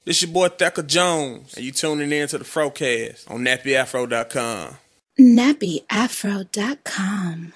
This your boy Thecka Jones, and you tuning in to the Frocast on NappyAfro.com. NappyAfro.com.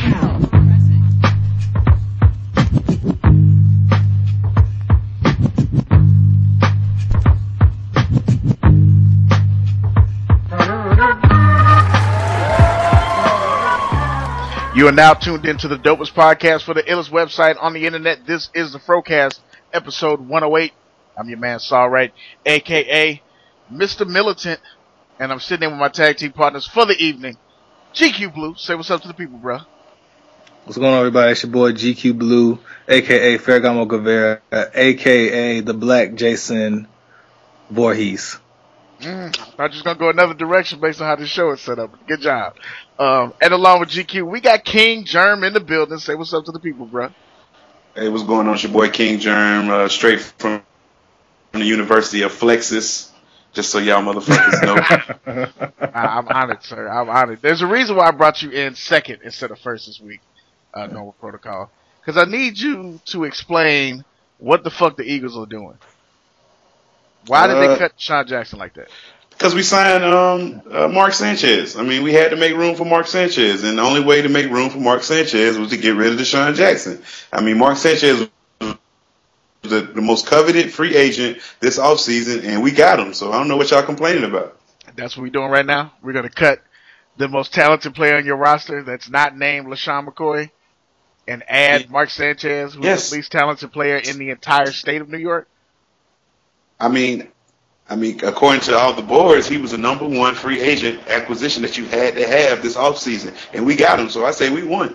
You are now tuned into the dopest podcast for the illest website on the internet. This is the Frocast, episode 108. I'm your man, Saul Wright, a.k.a. Mr. Militant, and I'm sitting in with my tag team partners for the evening. GQ Blue, say what's up to the people, bro. What's going on, everybody? It's your boy GQ Blue, a.k.a. Ferragamo Guevara, a.k.a. the Black Jason Voorhees. I thought you was going to go another direction based on how this show is set up. Good job. And along with GQ, we got King Germ in the building. Say what's up to the people, bro. Hey, what's going on? It's your boy King Germ, straight from the University of Flexus. Just so y'all motherfuckers know. I'm honored, sir. I'm honored. There's a reason why I brought you in second instead of first this week, normal protocol. Because I need you to explain what the fuck the Eagles are doing. Why did they cut Sean Jackson like that? Because we signed Mark Sanchez. I mean, we had to make room for Mark Sanchez, and the only way to make room for Mark Sanchez was to get rid of Deshaun Jackson. I mean, Mark Sanchez was the most coveted free agent this offseason, and we got him, so I don't know what y'all complaining about. That's what we're doing right now. We're going to cut the most talented player on your roster that's not named LaShawn McCoy and add Mark Sanchez, who's the least talented player in the entire state of New York. I mean, according to all the boards, he was the number one free agent acquisition that you had to have this offseason, and we got him. So I say we won.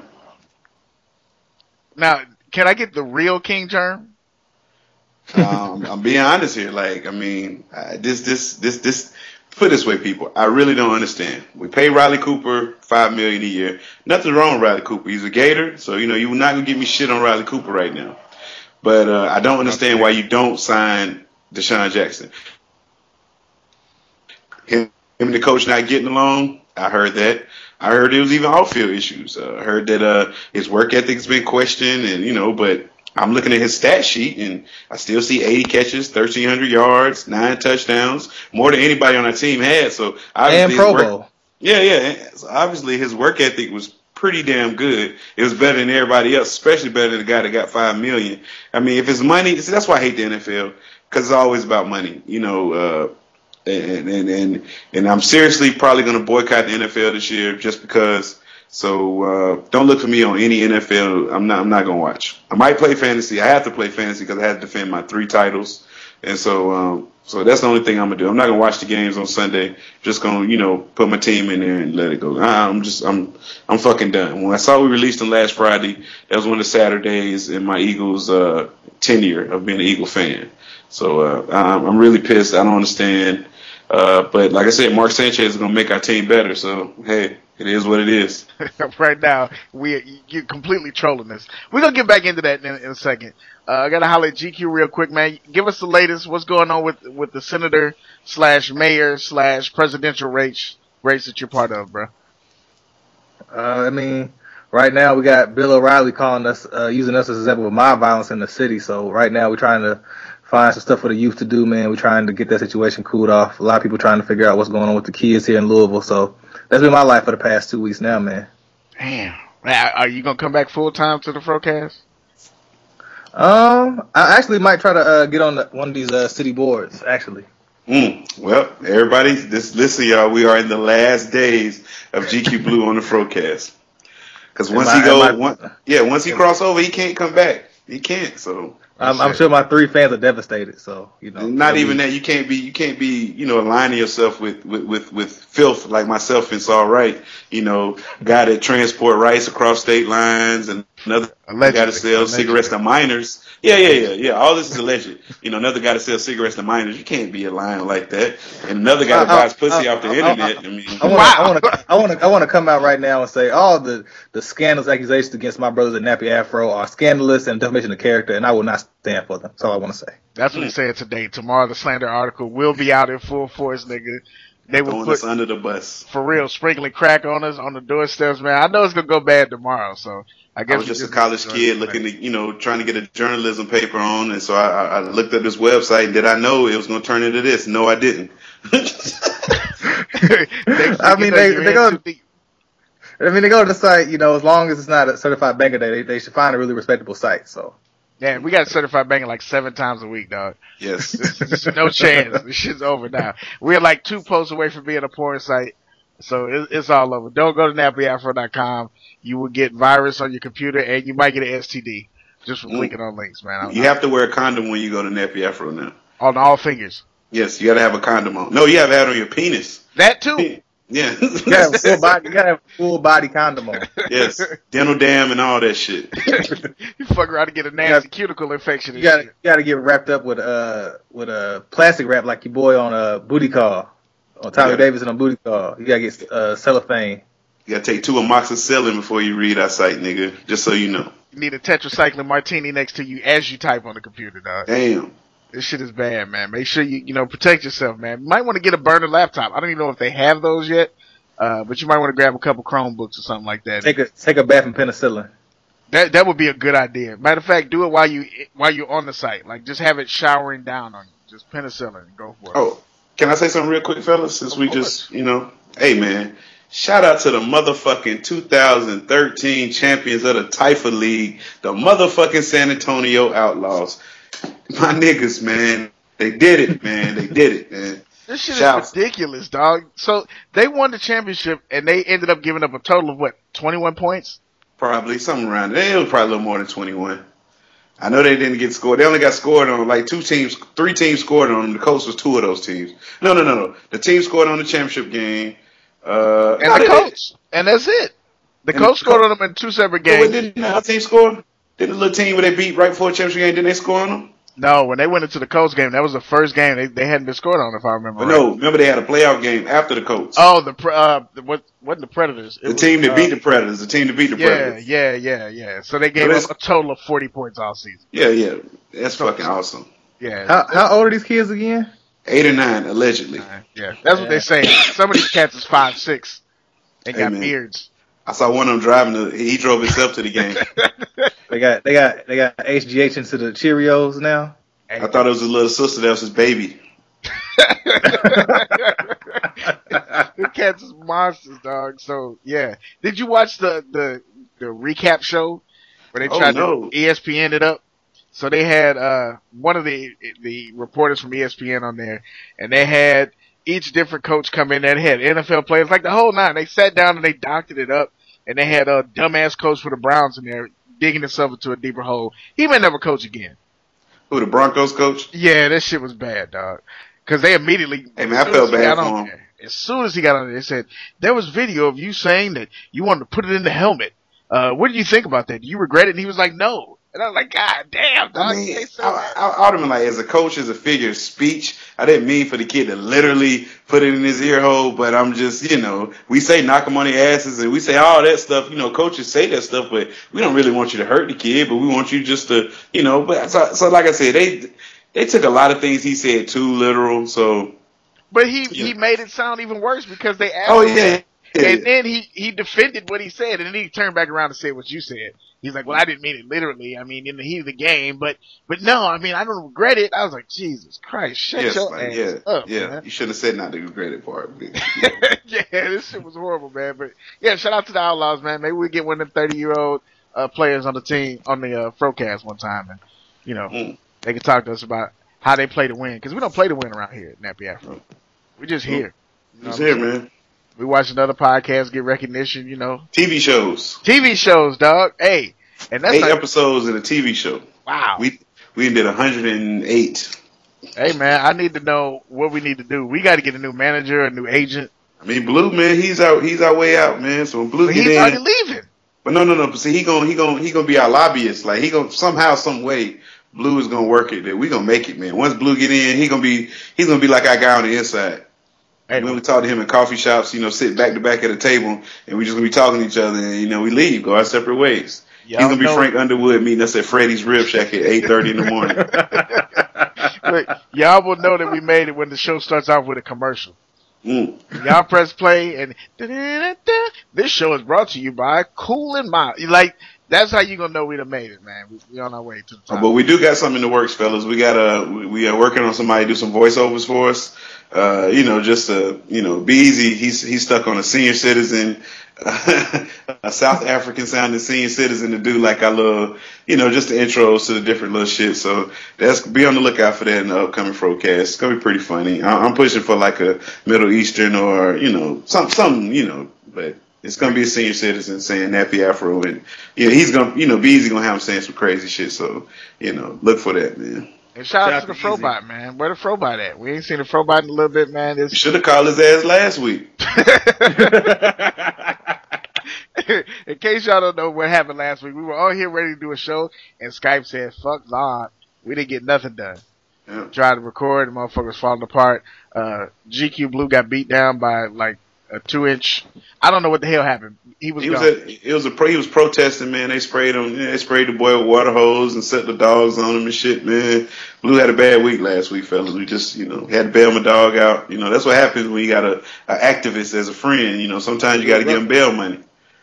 Now, can I get the real King Germ? I'm being honest here. Like, I mean, this. Put it this way, people. I really don't understand. We pay Riley Cooper $5 million a year. Nothing wrong with Riley Cooper. He's a Gator, so you're not gonna give me shit on Riley Cooper right now. But I don't understand why you don't sign Deshaun Jackson. Him and the coach not getting along. I heard that. I heard there was even off-field issues. I heard that his work ethic's been questioned, and but I'm looking at his stat sheet, and I still see 80 catches, 1,300 yards, 9 touchdowns, more than anybody on our team had. So obviously, and Pro Bowl. Yeah. So obviously, his work ethic was pretty damn good. It was better than everybody else, especially better than the guy that got $5 million. I mean, if it's money, see, that's why I hate the NFL, because it's always about money, And I'm seriously probably going to boycott the NFL this year just because. So don't look for me on any NFL. I'm not going to watch. I might play fantasy. I have to play fantasy because I have to defend my 3 titles, and so that's the only thing I'm gonna do. I'm not gonna watch the games on Sunday. Just gonna put my team in there and let it go. I'm fucking done. When I saw we released them last Friday, that was one of the Saturdays in my Eagles tenure of being an Eagle fan. So I'm really pissed. I don't understand. But like I said, Mark Sanchez is going to make our team better. So, hey, it is what it is. Right now, you're completely trolling this. We're going to get back into that in a second. I got to holler at GQ real quick, man. Give us the latest. What's going on with the senator/mayor/presidential race that you're part of, bro? I mean, right now we got Bill O'Reilly calling us, using us as an example of mob violence in the city. So right now we're trying to find some stuff for the youth to do, man. We're trying to get that situation cooled off. A lot of people trying to figure out what's going on with the kids here in Louisville. So that's been my life for the past 2 weeks now, man. Damn. Are you going to come back full time to the Frocast? I actually might try to get on one of these city boards, actually. Well, everybody, listen, y'all. We are in the last days of GQ Blue on the Frocast. Because once he cross over, he can't come back. He can't. So I'm sure my 3 fans are devastated. So not even that. You can't be aligning yourself with filth like myself and Saul Wright. Guy that transport rice across state lines, and another guy to sell cigarettes to minors. Yeah. All this is alleged. Another guy to sell cigarettes to minors. You can't be aligned like that. And another guy that buys pussy off the internet. I want to come out right now and say all the scandalous accusations against my brothers at Nappy Afro are scandalous and defamation of character, and I will not stand for them. That's all I want to say. That's what he said today. Tomorrow, the slander article will be out in full force, nigga. They will put us under the bus for real, sprinkling crack on us on the doorsteps, man. I know it's gonna go bad tomorrow, so guess I was just a college kid looking to, trying to get a journalism paper on, and so I looked up this website. Did I know it was going to turn into this? No, I didn't. I mean, they go to the site, as long as it's not a certified banker, they should find a really respectable site. So. Yeah, we got certified banking like 7 times a week, dog. Yes. There's no chance. This shit's over now. We're like 2 posts away from being a porn site. So it's all over. Don't go to nappyafro.com. You will get virus on your computer and you might get an STD just from clicking on links, man. You have to wear a condom when you go to Nappy Afro now. On all fingers. Yes, you got to have a condom on. No, you have to have it on your penis. That too. Yeah. You gotta have a full body condom on. Yes. Dental dam and all that shit. You fuck around and get a nasty cuticle infection. You gotta get wrapped up with a plastic wrap like your boy on Booty Call. On Tyler Davidson on Booty Call. You gotta get cellophane. You gotta take 2 amoxicillin before you read our site, nigga. Just so you know. You need a tetracycline martini next to you as you type on the computer, dog. Damn. This shit is bad, man. Make sure you protect yourself, man. You might want to get a burner laptop. I don't even know if they have those yet, but you might want to grab a couple Chromebooks or something like that. Take a bath in penicillin. That would be a good idea. Matter of fact, do it while you're on the site. Like just have it showering down on you. Just penicillin and go for it. Oh, can I say something real quick, fellas? Since we just, hey man, shout out to the motherfucking 2013 champions of the Taifa League, the motherfucking San Antonio Outlaws. My niggas, man. They did it, man. They did it, man. This shit is ridiculous, dog. So they won the championship and they ended up giving up a total of 21 points? Probably something around it. It was probably a little more than 21. I know they didn't get scored. They only got scored on like 3 teams scored on them. The coach was 2 of those teams. No. The team scored on the championship game. And the coach. And that's it. The coach scored on them in 2 separate games. Didn't the team score? Did the little team where they beat right before the championship game, didn't they score on them? No, when they went into the Colts game, that was the first game they hadn't been scored on, if I remember right. No, remember they had a playoff game after the Colts. Oh, wasn't the Predators? The team that beat the Predators. The team that beat the Predators. Yeah. So they gave us a total of 40 points all season. Yeah. That's fucking awesome. Yeah. How old are these kids again? 8 or 9, allegedly. Yeah, that's what they say. Some of these cats is 5'6" and got beards. I saw one of them driving. He drove himself to the game. They got HGH into the Cheerios now. I thought it was his little sister that was his baby. The cats is monsters, dog. So yeah, did you watch the recap show where they tried to ESPN it up? So they had one of the reporters from ESPN on there, and they had each different coach come in that had NFL players, like the whole 9. They sat down and they doctored it up, and they had a dumbass coach for the Browns in there digging himself into a deeper hole. He may never coach again. Who, the Broncos coach? Yeah, that shit was bad, dog. Because they immediately... Hey, man, I felt bad for him. As soon as he got on there, they said, there was video of you saying that you wanted to put it in the helmet. What do you think about that? Do you regret it? And he was like, no. And I was like, God damn, dog. I mean, I would have been like, as a coach, as a figure of speech, I didn't mean for the kid to literally put it in his ear hole, but I'm just, we say knock them on their asses and we say all that stuff. Coaches say that stuff, but we don't really want you to hurt the kid, but we want you just to, but so like I said, they took a lot of things he said too literal, so. But he made it sound even worse because they asked him. And then he defended what he said, and then he turned back around and said what you said. He's like, well, I didn't mean it literally. I mean, in the heat of the game, but no, I mean, I don't regret it. I was like, Jesus Christ, shut your ass up, man. You shouldn't have said not to regret it part. Yeah, this shit was horrible, man. But yeah, shout out to the Outlaws, man. Maybe we get one of them 30-year-old players on the team on the Frocast one time, and they can talk to us about how they play to win, because we don't play to win around here at Nappy Afro. We're just here. Just here, man. We watch another podcast, get recognition, TV shows, dog. Hey, and that's 8 episodes in a TV show. Wow. We did 108. Hey, man, I need to know what we need to do. We got to get a new manager, a new agent. I mean, Blue, man, he's our way out, man. So when Blue get in, he's already leaving. But no. But see, he gonna be our lobbyist. Like he gonna somehow, some way, Blue is gonna work it. That we gonna make it, man. Once Blue get in, he's gonna be like our guy on the inside. Hey, when we talk to him in coffee shops, sit back to back at a table, and we just gonna be talking to each other, and we leave, go our separate ways. He's gonna be Frank Underwood meeting us at Freddy's Rib Shack at 8:30 in the morning. Look, y'all will know that we made it when the show starts off with a commercial. Y'all press play, and this show is brought to you by Cool and Mild. Like That's how you gonna know we done made it, man. We on our way to the top. But we do got something in the works, fellas. We are working on somebody to do some voiceovers for us. Just to be easy. He's stuck on a senior citizen, a South African sounding senior citizen to do like our little, just the intros to the different little shit. So be on the lookout for that in the upcoming Frocast. It's gonna be pretty funny. I'm pushing for like a Middle Eastern or something, but. It's gonna be a senior citizen saying Nappy Afro, and he's gonna, Beezy gonna have him saying some crazy shit. So, look for that, man. And shout out to the Frobot, man. Where the Frobot at? We ain't seen the Frobot in a little bit, man. You should have called his ass last week. In case y'all don't know what happened last week, we were all here ready to do a show, and Skype said, "Fuck Zod." We didn't get nothing done. Yeah. Tried to record, the motherfuckers falling apart. GQ Blue got beat down by like a 2-inch. I don't know what the hell happened. He was protesting, man. They sprayed him. They sprayed the boy with water hose and set the dogs on him and shit, man. Blue had a bad week last week, fellas. We just, had to bail my dog out. That's what happens when you got an activist as a friend. Sometimes you got to give him bail money.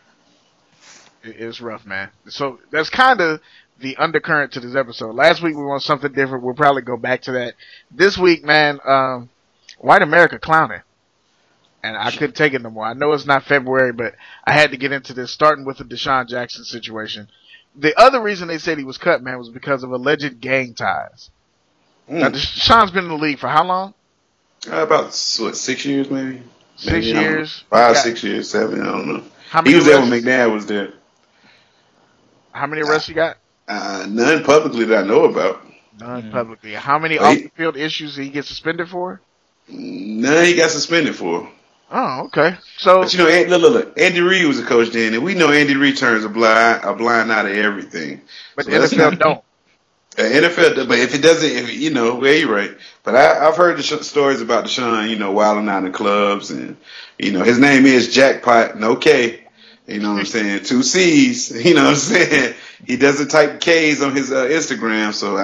It's rough, man. So that's kind of the undercurrent to this episode. Last week we want something different. We'll probably go back to that. This week, man, white America clowning. And I couldn't take it no more. I know it's not February, but I had to get into this, starting with the Deshaun Jackson situation. The other reason they said he was cut, man, was because of alleged gang ties. Now, Deshaun's been in the league for how long? About 6 years, maybe. 6 years? 5, 6 years, 7, I don't know. He was there when McNabb was there. How many arrests you got? None publicly that I know about. None publicly. How many off-the-field issues did he get suspended for? None he got suspended for. Oh, okay. So, but look. Andy Reid was a coach then, and we know Andy Reid turns a blind eye to everything. But so the NFL don't. NFL, but if it doesn't, you're right. But I've heard the stories about Deshaun, wilding out in clubs, and his name is Jackpot, no K. You know what I'm saying? 2 C's. You know what I'm saying? He doesn't type K's on his Instagram. So,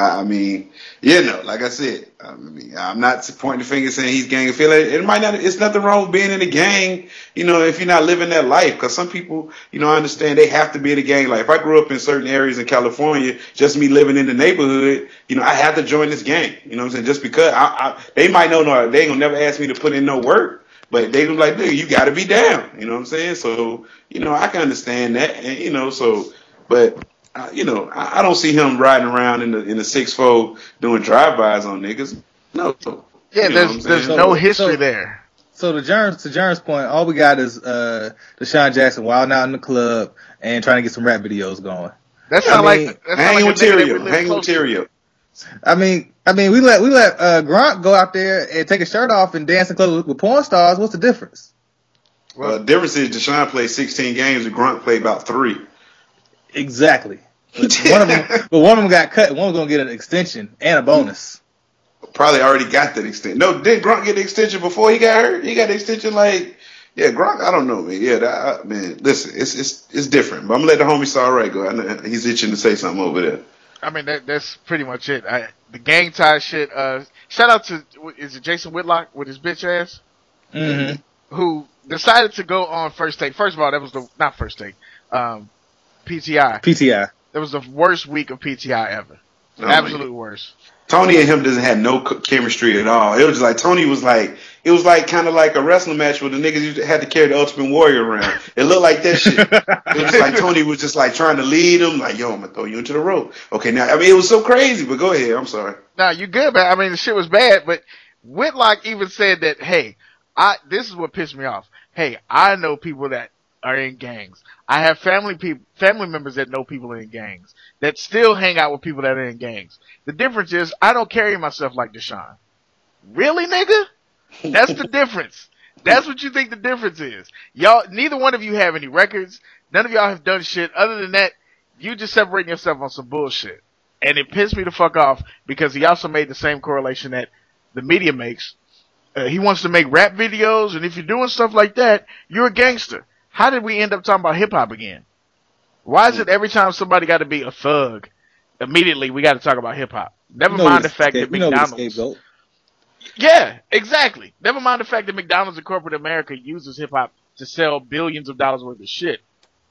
like I said, I'm not pointing the finger saying he's gang affiliated. It's nothing wrong with being in a gang, if you're not living that life. Because some people, I understand they have to be in a gang. Like, if I grew up in certain areas in California, just me living in the neighborhood, I have to join this gang. You know what I'm saying? Just because they might know, they ain't gonna never ask me to put in no work. But they was like, nigga, you got to be down. You know what I'm saying? So, I can understand that. And, I don't see him riding around in the 6'4" doing drive-bys on niggas. No. Yeah, there's no history there. So to Jerm's point, all we got is Deshaun Jackson wilding out in the club and trying to get some rap videos going. That sounds like hanging with Terrio. I mean, we let Gronk go out there and take his shirt off and dance in clubs with porn stars. What's the difference? Well, the difference is Deshaun played 16 games and Gronk played about 3. Exactly. But one of them got cut. One was gonna get an extension and a bonus. Probably already got that extension. No, did Gronk get the extension before he got hurt? He got the extension Gronk. I don't know, man. Yeah, man. Listen, it's different. But I'm gonna let the homie Saw Ray go. I know he's itching to say something over there. I mean, that's pretty much it. The gang tie shit. Shout out to, is it Jason Whitlock with his bitch ass? Mm-hmm. Who decided to go on First Take. First of all, that was not First Take. PTI. PTI. That was the worst week of PTI ever. Absolute worst. Tony and him doesn't have no chemistry at all. It was just like Tony was like, it was like kind of like a wrestling match where the niggas had to carry the Ultimate Warrior around. It looked like that shit. It was like Tony was just like trying to lead him, like, yo, I'm gonna throw you into the rope. Okay, now it was so crazy, but go ahead. I'm sorry. Nah, you good, man. I mean, the shit was bad, but Whitlock even said that, hey, this is what pissed me off. Hey, I know people that are in gangs. I have family members that know people in gangs that still hang out with people that are in gangs. The difference is I don't carry myself like Deshaun. Really, nigga? That's the difference. That's what you think the difference is. Y'all, neither one of you have any records. None of y'all have done shit. Other than that, you just separating yourself on some bullshit. And it pissed me the fuck off because he also made the same correlation that the media makes. He wants to make rap videos, and if you're doing stuff like that, you're a gangster. How did we end up talking about hip-hop again? Why is it every time somebody got to be a thug, immediately we got to talk about hip-hop? Never mind the fact that McDonald's... Yeah, exactly. Never mind the fact that McDonald's and corporate America uses hip-hop to sell billions of dollars worth of shit.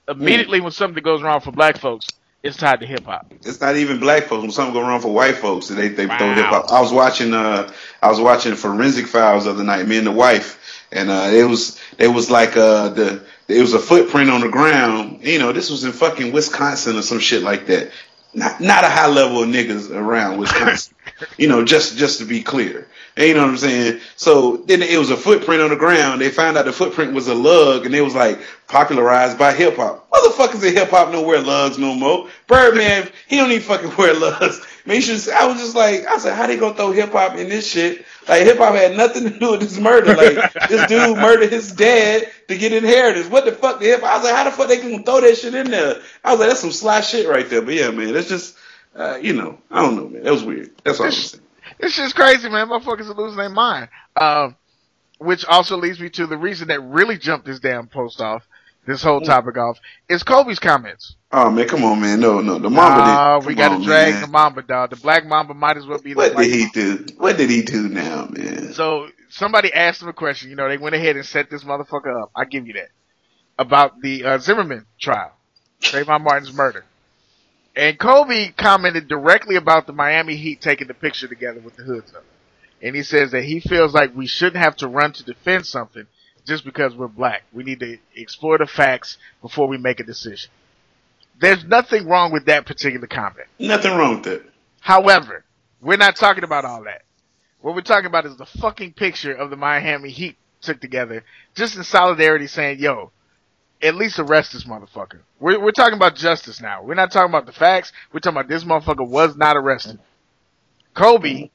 immediately when something goes wrong for black folks, it's tied to hip hop. It's not even black folks. When something go wrong for white folks, they throw hip hop. I was watching Forensic Files the other night, me and the wife, and it was like it was a footprint on the ground. You know, this was in fucking Wisconsin or some shit like that. Not a high level of niggas around Wisconsin. You know, just to be clear. You know what I'm saying? So then it was a footprint on the ground. They found out the footprint was a lug, and it was like popularized by hip hop. Motherfuckers in hip hop don't wear lugs no more. Birdman, he don't even fucking wear lugs. Man, I was just like, I said, how they gonna throw hip hop in this shit? Like hip hop had nothing to do with this murder. Like this dude murdered his dad to get inheritance. What the fuck? The hip hop? I was like, how the fuck they gonna throw that shit in there? I was like, that's some sly shit right there. But yeah, man, that's just, you know, I don't know, man. That was weird. That's all I'm saying. It's just crazy, man. Motherfuckers are losing their mind. Which also leads me to the reason that really jumped this damn post off, this whole topic off, is Kobe's comments. Oh, man, come on, man. No. The Mamba did. We got to drag the Mamba, dog. The Black Mamba might as well be the What did he do? What did he do now, man? So, somebody asked him a question. You know, they went ahead and set this motherfucker up. I give you that. About the Zimmerman trial. Trayvon Martin's murder. And Kobe commented directly about the Miami Heat taking the picture together with the hoods up. And he says that he feels like we shouldn't have to run to defend something just because we're black. We need to explore the facts before we make a decision. There's nothing wrong with that particular comment. Nothing wrong with that. However, we're not talking about all that. What we're talking about is the fucking picture of the Miami Heat took together just in solidarity saying, yo, at least arrest this motherfucker. We're talking about justice now. We're not talking about the facts. We're talking about this motherfucker was not arrested. Kobe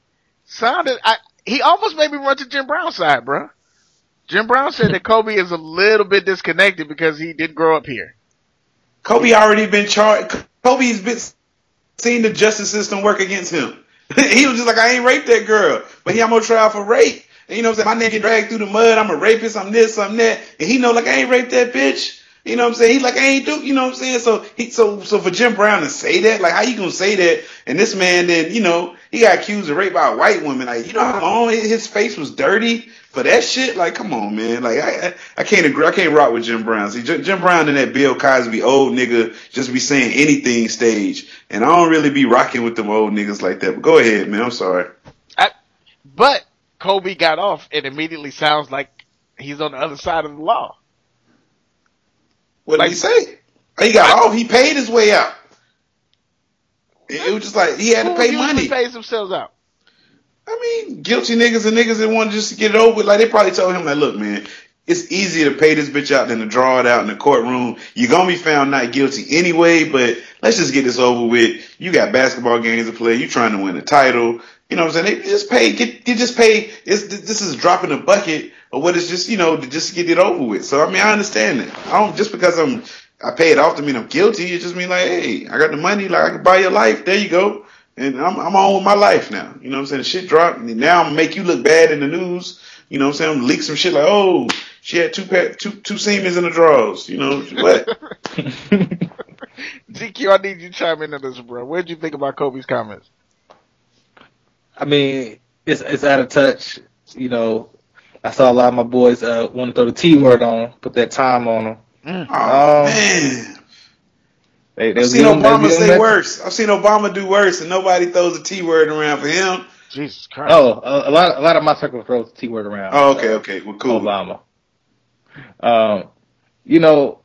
he almost made me run to Jim Brown's side, bro. Jim Brown said that Kobe is a little bit disconnected because he didn't grow up here. Kobe already been charged. Kobe's been seeing the justice system work against him. He was just like, I ain't raped that girl, but I'm on trial for rape. And you know what I'm saying? My name get dragged through the mud. I'm a rapist. I'm this, I'm that. And he know like I ain't raped that bitch. You know what I'm saying? He like, I ain't do, you know what I'm saying? So for Jim Brown to say that, like how you gonna say that? And this man then, you know, he got accused of rape by a white woman. Like, you know how long his face was dirty for that shit? Like, come on, man. Like I can't agree. I can't rock with Jim Brown. See, Jim Brown and that Bill Cosby old nigga just be saying anything stage. And I don't really be rocking with them old niggas like that. But go ahead, man. I'm sorry. But Kobe got off and immediately sounds like he's on the other side of the law. What did he say? He got off. He paid his way out. It was just like he had to pay money. Who pays themselves out? I mean, guilty niggas and niggas that want just to get it over with. Like, they probably told him, like, look, man, it's easier to pay this bitch out than to draw it out in the courtroom. You're going to be found not guilty anyway, but let's just get this over with. You got basketball games to play. You trying to win a title. You know what I'm saying? They just pay. This is dropping a bucket of what it's just, you know, to just get it over with. So, I mean, I understand that. I don't, just because I pay it off to mean I'm guilty. It just mean like, hey, I got the money. Like, I can buy your life. There you go. And I'm on with my life now. You know what I'm saying? The shit dropped. And now I'm going to make you look bad in the news. You know what I'm saying? I'm going to leak some shit like, oh, she had two Siemens in the drawers. You know, what? GQ, I need you to chime in on this, bro. What did you think about Kobe's comments? I mean, it's out of touch. You know, I saw a lot of my boys want to throw the T word on, put that time on them. Oh, man. I've seen Obama say worse. I've seen Obama do worse, and nobody throws the T word around for him. Jesus Christ. Oh, a lot of my circle throws the T word around. Oh, okay. Well, cool. Obama. You know,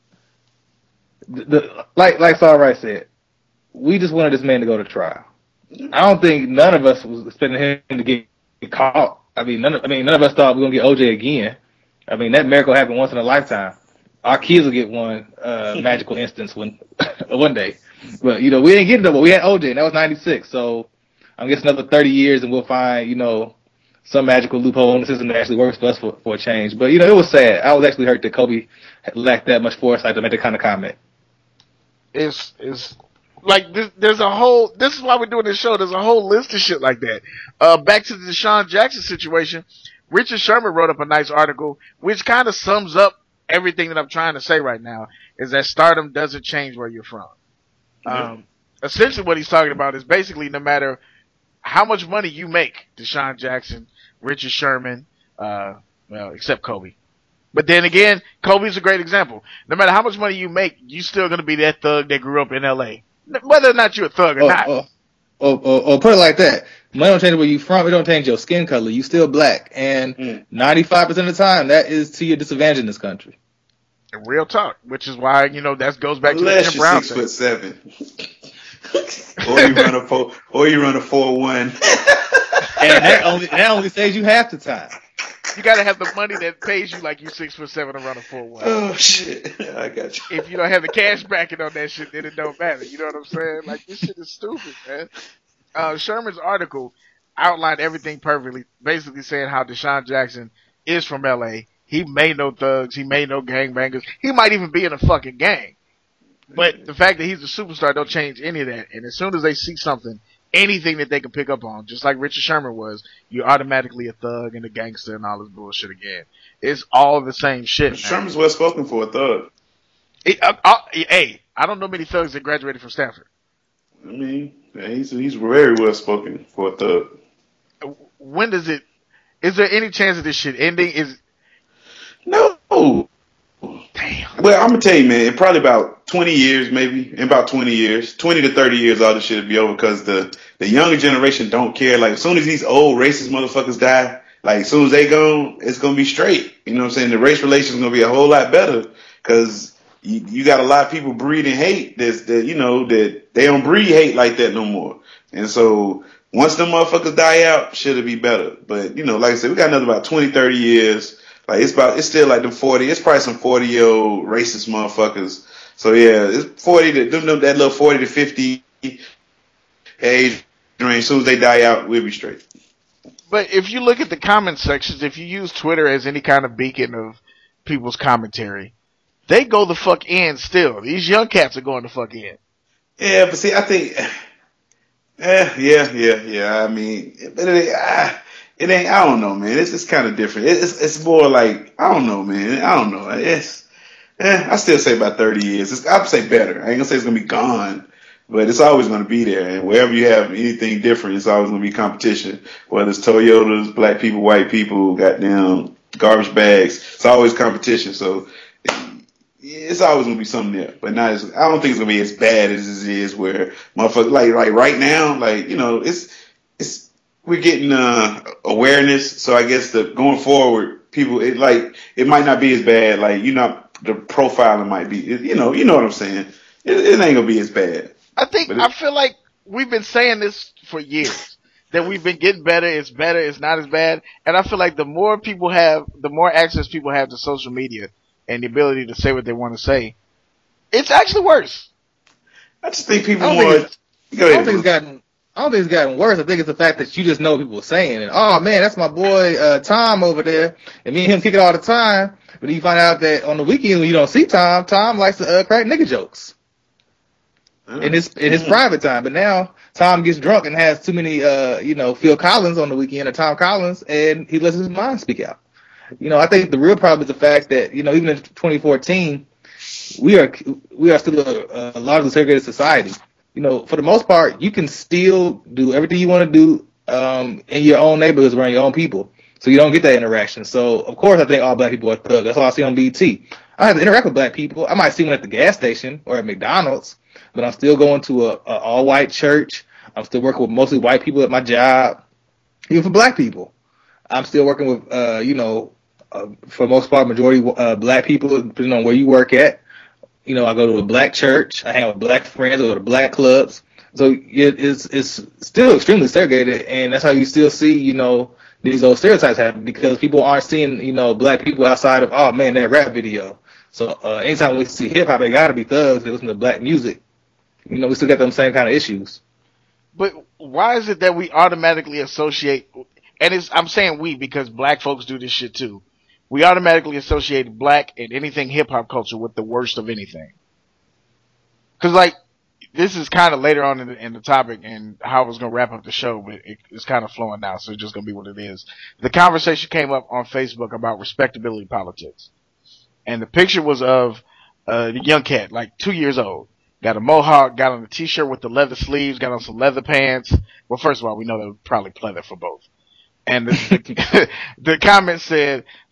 like Saul Wright said, we just wanted this man to go to trial. I don't think none of us was expecting him to get caught. I mean, none of us thought we were gonna get OJ again. I mean, that miracle happened once in a lifetime. Our kids will get one magical instance one day. But, you know, we didn't get it though, but we had OJ, and that was 96. So I guess another 30 years and we'll find, you know, some magical loophole in the system that actually works for us for a change. But, you know, it was sad. I was actually hurt that Kobe lacked that much foresight to make that kind of comment. It's like there's a whole, this is why we're doing this show. There's a whole list of shit like that. Back to the Deshaun Jackson situation, Richard Sherman wrote up a nice article which kind of sums up everything that I'm trying to say right now, is that stardom doesn't change where you're from. Essentially what he's talking about is basically no matter how much money you make, Deshaun Jackson, Richard Sherman, well, except Kobe, But then again, Kobe's a great example. No matter how much money you make, you still going to be that thug that grew up in L.A. Whether or not you're a thug or not. Or put it like that. Money don't change where you from. It don't change your skin color. You still black. And 95% of the time, that is to your disadvantage in this country. Real talk. Which is why, that goes back Unless to the Brown 6'7". or you run a 4-1. And that only saves you half the time. You gotta have the money that pays you like you 6'7" and run a 4-1. Oh shit! I got you. If you don't have the cash backing on that shit, then it don't matter. You know what I'm saying? Like, this shit is stupid, man. Sherman's article outlined everything perfectly, basically saying how Deshaun Jackson is from LA. He made no thugs. He made no gangbangers. He might even be in a fucking gang. But the fact that he's a superstar don't change any of that. And as soon as they see something, anything that they can pick up on, just like Richard Sherman was, you're automatically a thug and a gangster and all this bullshit again. It's all the same shit, man. Sherman's well spoken for a thug. Hey, I don't know many thugs that graduated from Stanford. I mean, he's very well spoken for a thug. When does it? Is there any chance of this shit ending? No. Damn. Well, I'm gonna tell you, man. In probably about 20 years, maybe in about 20 years, 20 to 30 years, all this shit will be over because the younger generation don't care. Like, as soon as these old racist motherfuckers die, like as soon as they gone, it's gonna be straight. You know what I'm saying? The race relations gonna be a whole lot better because you got a lot of people breeding hate that they don't breed hate like that no more. And so once them motherfuckers die out, shit'll be better. But like I said, we got another about 20, 30 years. Like it's still like them 40. It's probably some 40-year-old racist motherfuckers. So yeah, it's 40 to that little 40 to 50 age range. As soon as they die out, we'll be straight. But if you look at the comment sections, if you use Twitter as any kind of beacon of people's commentary, they go the fuck in still. These young cats are going the fuck in. Yeah, but see, I think, yeah. I mean, it ain't. I don't know, man. It's kind of different. It's more like I don't know, man. I don't know. I still say about 30 years. I'd say better. I ain't gonna say it's gonna be gone, but it's always gonna be there. And wherever you have anything different, it's always gonna be competition. Whether it's Toyotas, black people, white people, goddamn garbage bags, it's always competition. So it's always gonna be something there. But I don't think it's gonna be as bad as it is where motherfuckers like right now, it's. We're getting awareness, so I guess going forward, people it might not be as bad. Like the profiling might be, you know what I'm saying. It ain't gonna be as bad. I feel like we've been saying this for years that we've been getting better. It's better. It's not as bad. And I feel like the more access people have to social media and the ability to say what they want to say, it's actually worse. I just think people I don't think it's gotten worse. I think it's the fact that you just know what people are saying. And, oh, man, that's my boy Tom over there. And me and him kick it all the time. But you find out that on the weekend when you don't see Tom likes to crack nigga jokes. In his private time. But now Tom gets drunk and has too many, Phil Collins on the weekend or Tom Collins, and he lets his mind speak out. I think the real problem is the fact that, even in 2014, we are still a largely segregated society. For the most part, you can still do everything you want to do in your own neighborhoods around your own people. So you don't get that interaction. So, of course, I think all black people are thugs. That's all I see on BT. I have to interact with black people. I might see one at the gas station or at McDonald's, but I'm still going to a all-white church. I'm still working with mostly white people at my job. Even for black people, I'm still working with, for the most part, majority black people, depending on where you work at. I go to a black church. I hang out with black friends. I go to black clubs. So it's still extremely segregated, and that's how you still see, these old stereotypes happen because people aren't seeing, black people outside of, oh man, that rap video. So anytime we see hip hop, it got to be thugs. They listen to black music. We still got them same kind of issues. But why is it that we automatically associate? And I'm saying we because black folks do this shit too. We automatically associate black and anything hip-hop culture with the worst of anything. Because, this is kind of later on in the topic and how I was going to wrap up the show, but it's kind of flowing now, so it's just going to be what it is. The conversation came up on Facebook about respectability politics. And the picture was of the young cat, 2 years old. Got a mohawk, got on a t-shirt with the leather sleeves, got on some leather pants. Well, first of all, we know they were probably pleather for both. And the comment said,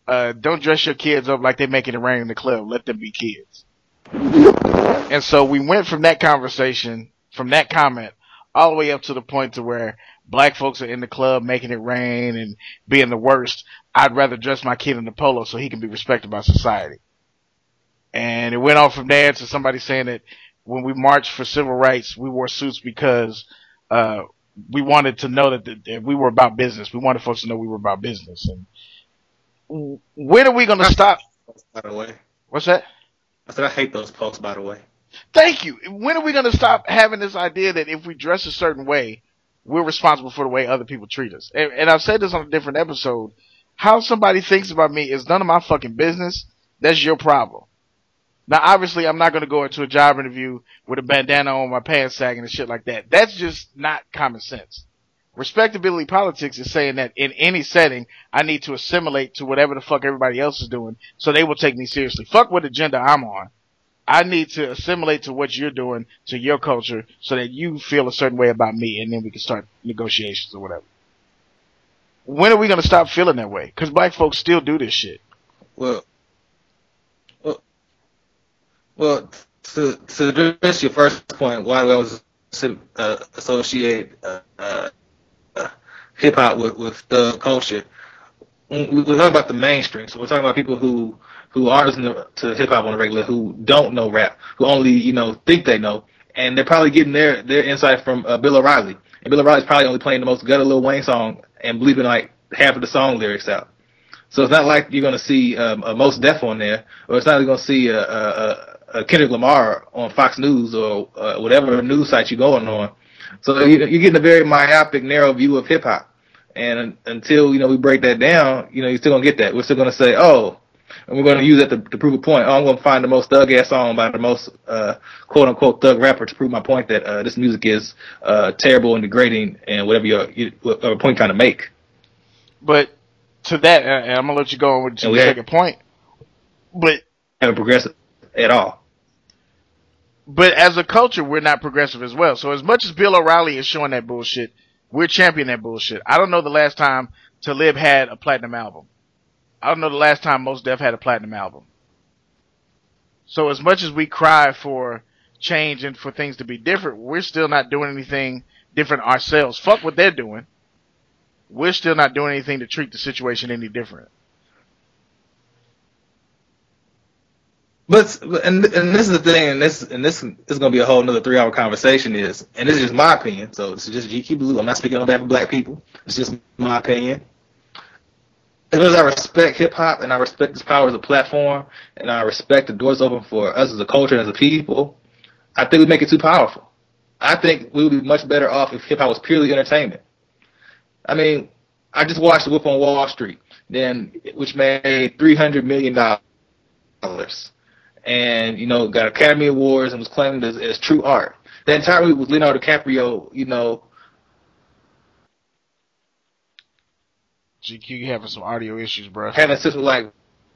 don't dress your kids up like they're making it rain in the club. Let them be kids. And so we went from that conversation, from that comment, all the way up to the point to where black folks are in the club making it rain and being the worst. I'd rather dress my kid in a polo so he can be respected by society. And it went on from there to somebody saying that when we marched for civil rights, we wore suits because we wanted to know that we were about business. We wanted folks to know we were about business. And when are we going to stop? By the way, What's that? I said I hate those posts. By the way, thank you. When are we going to stop having this idea that if we dress a certain way, we're responsible for the way other people treat us? And I've said this on a different episode. How somebody thinks about me is none of my fucking business. That's your problem. Now, obviously, I'm not going to go into a job interview with a bandana on my pants sagging and shit like that. That's just not common sense. Respectability politics is saying that in any setting, I need to assimilate to whatever the fuck everybody else is doing so they will take me seriously. Fuck what agenda I'm on. I need to assimilate to what you're doing, to your culture, so that you feel a certain way about me, and then we can start negotiations or whatever. When are we going to stop feeling that way? Because black folks still do this shit. Well, to address your first point, why do I was associate hip hop with the culture? We're talking about the mainstream, so we're talking about people who aren't listening to hip hop on a regular, who don't know rap, who only think they know, and they're probably getting their insight from Bill O'Reilly. And Bill O'Reilly's probably only playing the most gutted Lil Wayne song and bleeping like half of the song lyrics out. So it's not like you're going to see a Mos Def on there, or it's not going to see a Kendrick Lamar on Fox News or whatever news site you're going on. So you're getting a very myopic, narrow view of hip hop. And until we break that down, you're still gonna get that. We're still gonna say, and we're gonna use that to prove a point. I'm gonna find the most thug ass song by the most quote unquote thug rapper to prove my point that this music is terrible and degrading and whatever whatever point you're trying to make. But to that, and I'm gonna let you go on with your second point. But haven't progressive at all. But as a culture, we're not progressive as well. So as much as Bill O'Reilly is showing that bullshit, we're championing that bullshit. I don't know the last time Talib had a platinum album. I don't know the last time Mos Def had a platinum album. So as much as we cry for change and for things to be different, we're still not doing anything different ourselves. Fuck what they're doing. We're still not doing anything to treat the situation any different. But this is the thing, and this is going to be a whole another 3-hour conversation. And this is just my opinion. So this is just GQ Blue. I'm not speaking on behalf of black people. It's just my opinion. As much as I respect hip hop and I respect its power as a platform, and I respect the doors open for us as a culture and as a people, I think we make it too powerful. I think we would be much better off if hip hop was purely entertainment. I mean, I just watched The Wolf on Wall Street, which made $300 million. And, got Academy Awards and was claimed as true art. The entire movie was Leonardo DiCaprio, GQ, you having some audio issues, bro. having sex with like...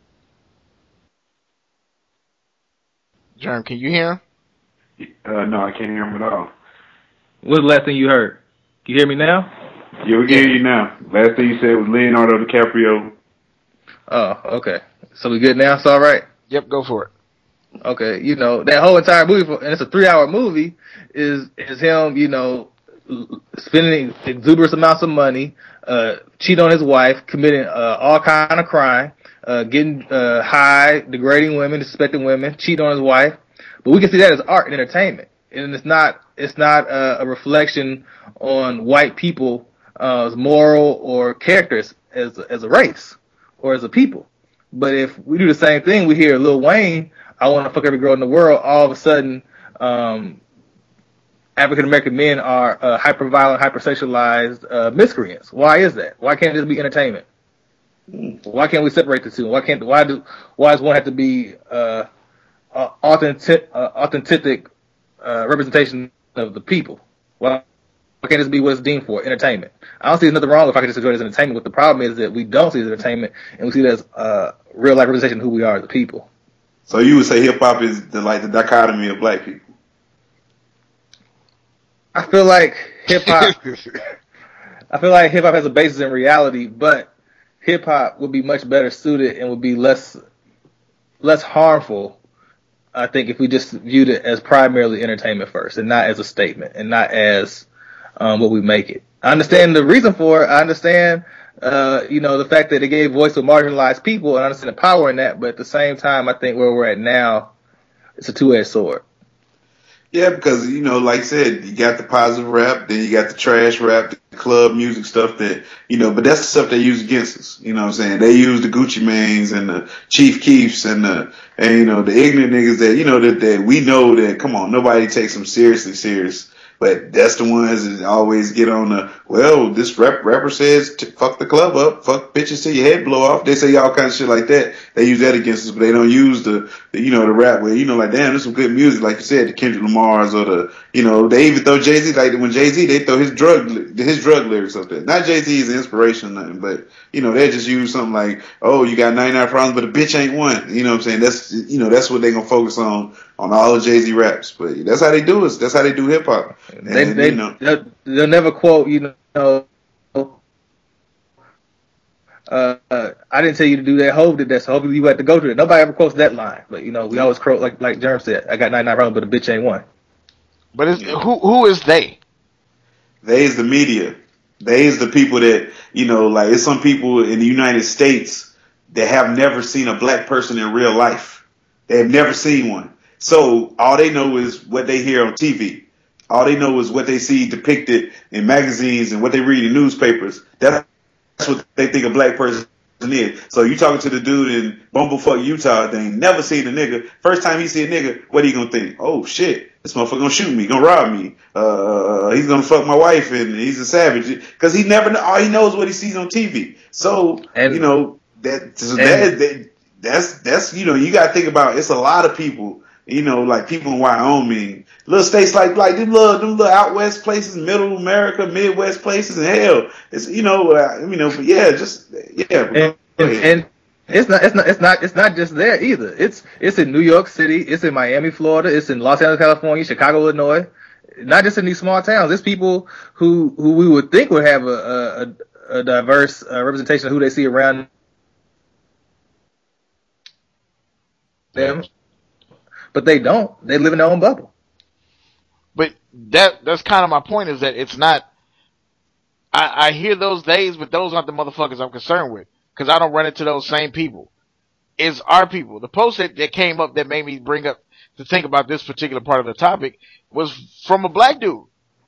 Jerm, can you hear him? No, I can't hear him at all. What's the last thing you heard? Can you hear me now? Yeah, we can hear you now. Last thing you said was Leonardo DiCaprio. Oh, okay. So we good now? It's all right? Yep, go for it. Okay, that whole entire movie, and it's a 3-hour movie, is him, spending exuberant amounts of money, cheating on his wife, committing all kind of crime, getting high, degrading women, disrespecting women, cheating on his wife. But we can see that as art and entertainment, and it's not a reflection on white people's moral or characters as a race or as a people. But if we do the same thing, we hear Lil Wayne, I want to fuck every girl in the world, all of a sudden, African-American men are hyper-violent, hyper-sexualized miscreants. Why is that? Why can't this be entertainment? Why can't we separate the two? Why does one have to be authentic representation of the people? Why can't this be what's deemed for? Entertainment. I don't see there's nothing wrong if I can just enjoy it as entertainment. But the problem is that we don't see it as entertainment, and we see it as real-life representation of who we are as a people. So you would say hip-hop is the dichotomy of black people? I feel like hip-hop has a basis in reality, but hip hop would be much better suited and would be less harmful, I think, if we just viewed it as primarily entertainment first and not as a statement and not as what we make it. I understand the reason for it. I understand, the fact that it gave voice to marginalized people, and I understand the power in that. But at the same time, I think where we're at now, it's a two-edged sword. Yeah, because, like I said, you got the positive rap, then you got the trash rap, the club music stuff that, but that's the stuff they use against us. You know what I'm saying? They use the Gucci Manes and the Chief Keefs and the ignorant niggas that, that we know that, come on, nobody takes them serious. But that's the ones that always get on this rapper says fuck the club up, fuck bitches till your head blow off. They say all kinds of shit like that. They use that against us, but they don't use the rap where, like, damn, there's some good music, like you said, the Kendrick Lamar's or they even throw Jay-Z, like when Jay-Z, they throw his drug lyrics up there. Not Jay-Z is an inspiration or nothing, but, they just use something like, oh, you got 99 problems, but a bitch ain't one. You know what I'm saying? That's, that's what they gonna focus on all of Jay-Z raps. But that's how they do it. That's how they do hip hop. They'll never quote, I didn't tell you to do that. Hov did that, so hopefully you had to go to it. Nobody ever quotes that line, but we always quote like Jerm said, I got 99 problems, but a bitch ain't one. But who is they? They is the media. They is the people that like it's some people in the United States that have never seen a black person in real life. They have never seen one. So all they know is what they hear on TV. All they know is what they see depicted in magazines and what they read in newspapers. That's what they think a black person is. So you talking to the dude in Bumblefuck, Utah, they ain't never seen a nigga. First time he see a nigga, what he gonna think? Oh shit, this motherfucker gonna shoot me, gonna rob me. He's gonna fuck my wife and he's a savage. Cause he never know, all he knows what he sees on TV. So, that's you gotta think about, it's a lot of people, like people in Wyoming, little states like them little out west places, middle America, Midwest places, and hell, it's but yeah, just yeah. And it's not just there either. It's in New York City, it's in Miami, Florida, it's in Los Angeles, California, Chicago, Illinois. Not just in these small towns. There's people who we would think would have a diverse representation of who they see around them, but they don't. They live in their own bubble. But that's kind of my point, is that it's not. I hear those days, but those aren't the motherfuckers I'm concerned with, because I don't run into those same people. It's our people. The post that came up that made me bring up to think about this particular part of the topic was from a black dude.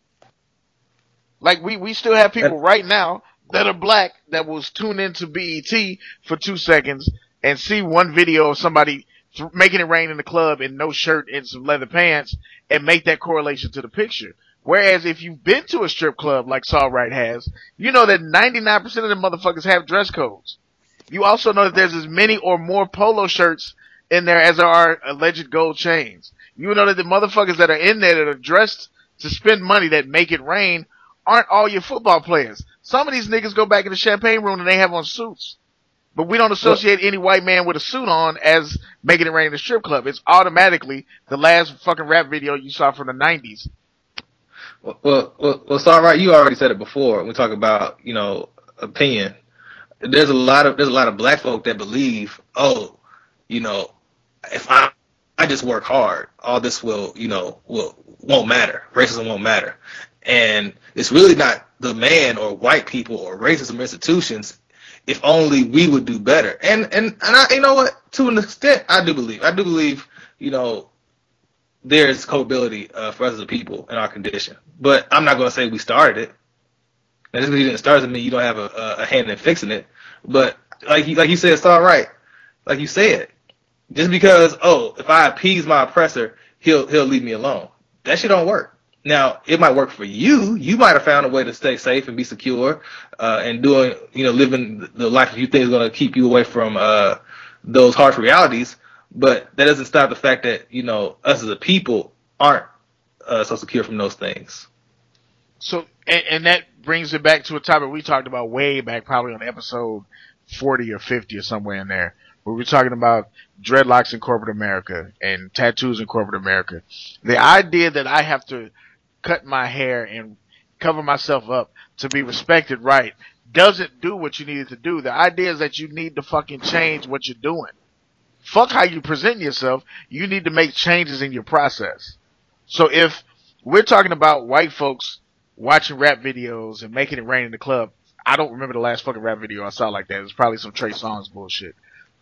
Like we still have people right now that are black that will tune into BET for 2 seconds and see one video of somebody making it rain in the club in no shirt and some leather pants and make that correlation to the picture. Whereas if you've been to a strip club like Saul Wright has, you know that 99% of the motherfuckers have dress codes. You also know that there's as many or more polo shirts in there as there are alleged gold chains. You know that the motherfuckers that are in there that are dressed to spend money that make it rain aren't all your football players. Some of these niggas go back in the champagne room and they have on suits. But we don't associate any white man with a suit on as making it rain in the strip club. It's automatically the last fucking rap video you saw from the 90s. Well, Saul Wright, you already said it before. When we talk about, opinion. There's a lot of black folk that believe, if I just work hard, all this won't matter. Racism won't matter. And it's really not the man or white people or racism institutions. If only we would do better. And I, you know what? To an extent, I do believe, there's culpability for us as a people in our condition. But I'm not going to say we started it. And just because you didn't start it doesn't mean you don't have a hand in fixing it. But like you said, it's all right. Like you said, just because, if I appease my oppressor, he'll leave me alone. That shit don't work. Now, it might work for you. You might have found a way to stay safe and be secure, and doing, living the life you think is going to keep you away from those harsh realities. But that doesn't stop the fact that, us as a people aren't so secure from those things. So, and that brings it back to a topic we talked about way back, probably on episode 40 or 50 or somewhere in there, where we're talking about dreadlocks in corporate America and tattoos in corporate America. The idea that I have to cut my hair and cover myself up to be respected right doesn't do what you needed to do. The idea is that you need to fucking change what you're doing. Fuck how you present yourself. You need to make changes in your process. So if we're talking about white folks watching rap videos and making it rain in the club, I don't remember the last fucking rap video I saw like that. It was probably some Trey Songz bullshit.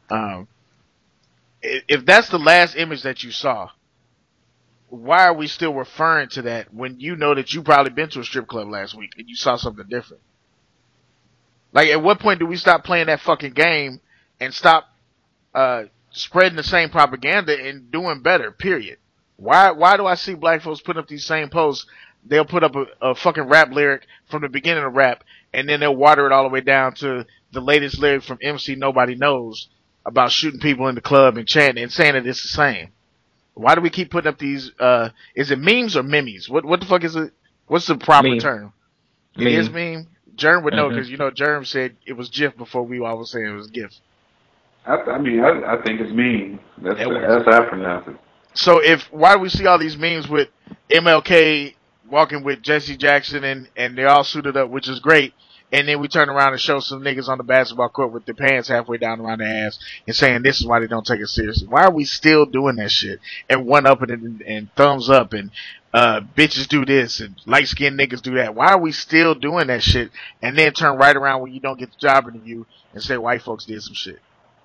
If that's the last image that you saw, why are we still referring to that when you know that you probably been to a strip club last week and you saw something different? Like, at what point do we stop playing that fucking game and stop spreading the same propaganda and doing better, period? Why do I see black folks putting up these same posts? They'll put up a fucking rap lyric from the beginning of rap, and then they'll water it all the way down to the latest lyric from MC Nobody Knows about shooting people in the club and chanting and saying that it's the same. Why do we keep putting up these, is it memes or memes? What the fuck is it? What's the proper term? Meme. It is meme? Germ would know, because, Germ said it was GIF before we all was saying it was GIF. I think it's meme. That's how I pronounce it. So why do we see all these memes with MLK walking with Jesse Jackson and they're all suited up, which is great, and then we turn around and show some niggas on the basketball court with their pants halfway down around their ass and saying this is why they don't take it seriously? Why are we still doing that shit and one-upping it and thumbs up and bitches do this and light-skinned niggas do that? Why are we still doing that shit and then turn right around when you don't get the job interview and say white folks did some shit?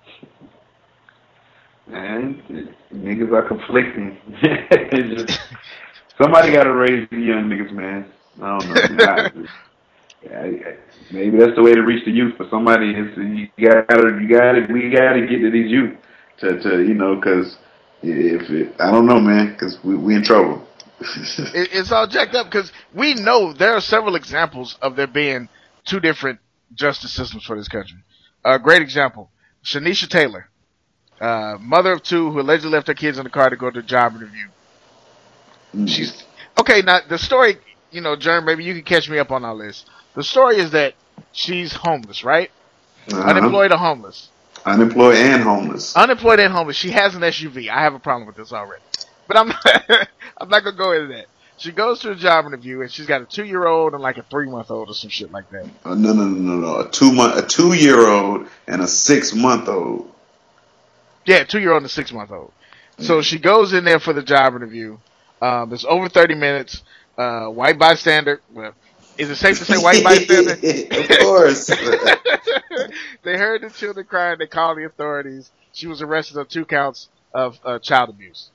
Man, niggas are conflicting. Somebody got to raise the young niggas, man. I don't know. Maybe that's the way to reach the youth. For somebody, we gotta get to these youth to because I don't know, man, because we in trouble. It's all jacked up because we know there are several examples of there being two different justice systems for this country. A great example: Shanisha Taylor, mother of two who allegedly left her kids in the car to go to a job interview. She's okay. Now the story, Jerm, maybe you can catch me up on all this. The story is that she's homeless, right? Unemployed or homeless? Unemployed and homeless. Unemployed and homeless. She has an SUV. I have a problem with this already, but I'm not gonna go into that. She goes to a job interview and she's got a 2-year-old and like a 3-month-old or some shit like that. No. A 2-year-old and a 6-month-old. Yeah, a 2-year-old and a 6-month-old. So she goes in there for the job interview. It's over 30 minutes. White bystander. Well, is it safe to say white bystander? Of course. They heard the children crying. They called the authorities. She was arrested on 2 counts of child abuse.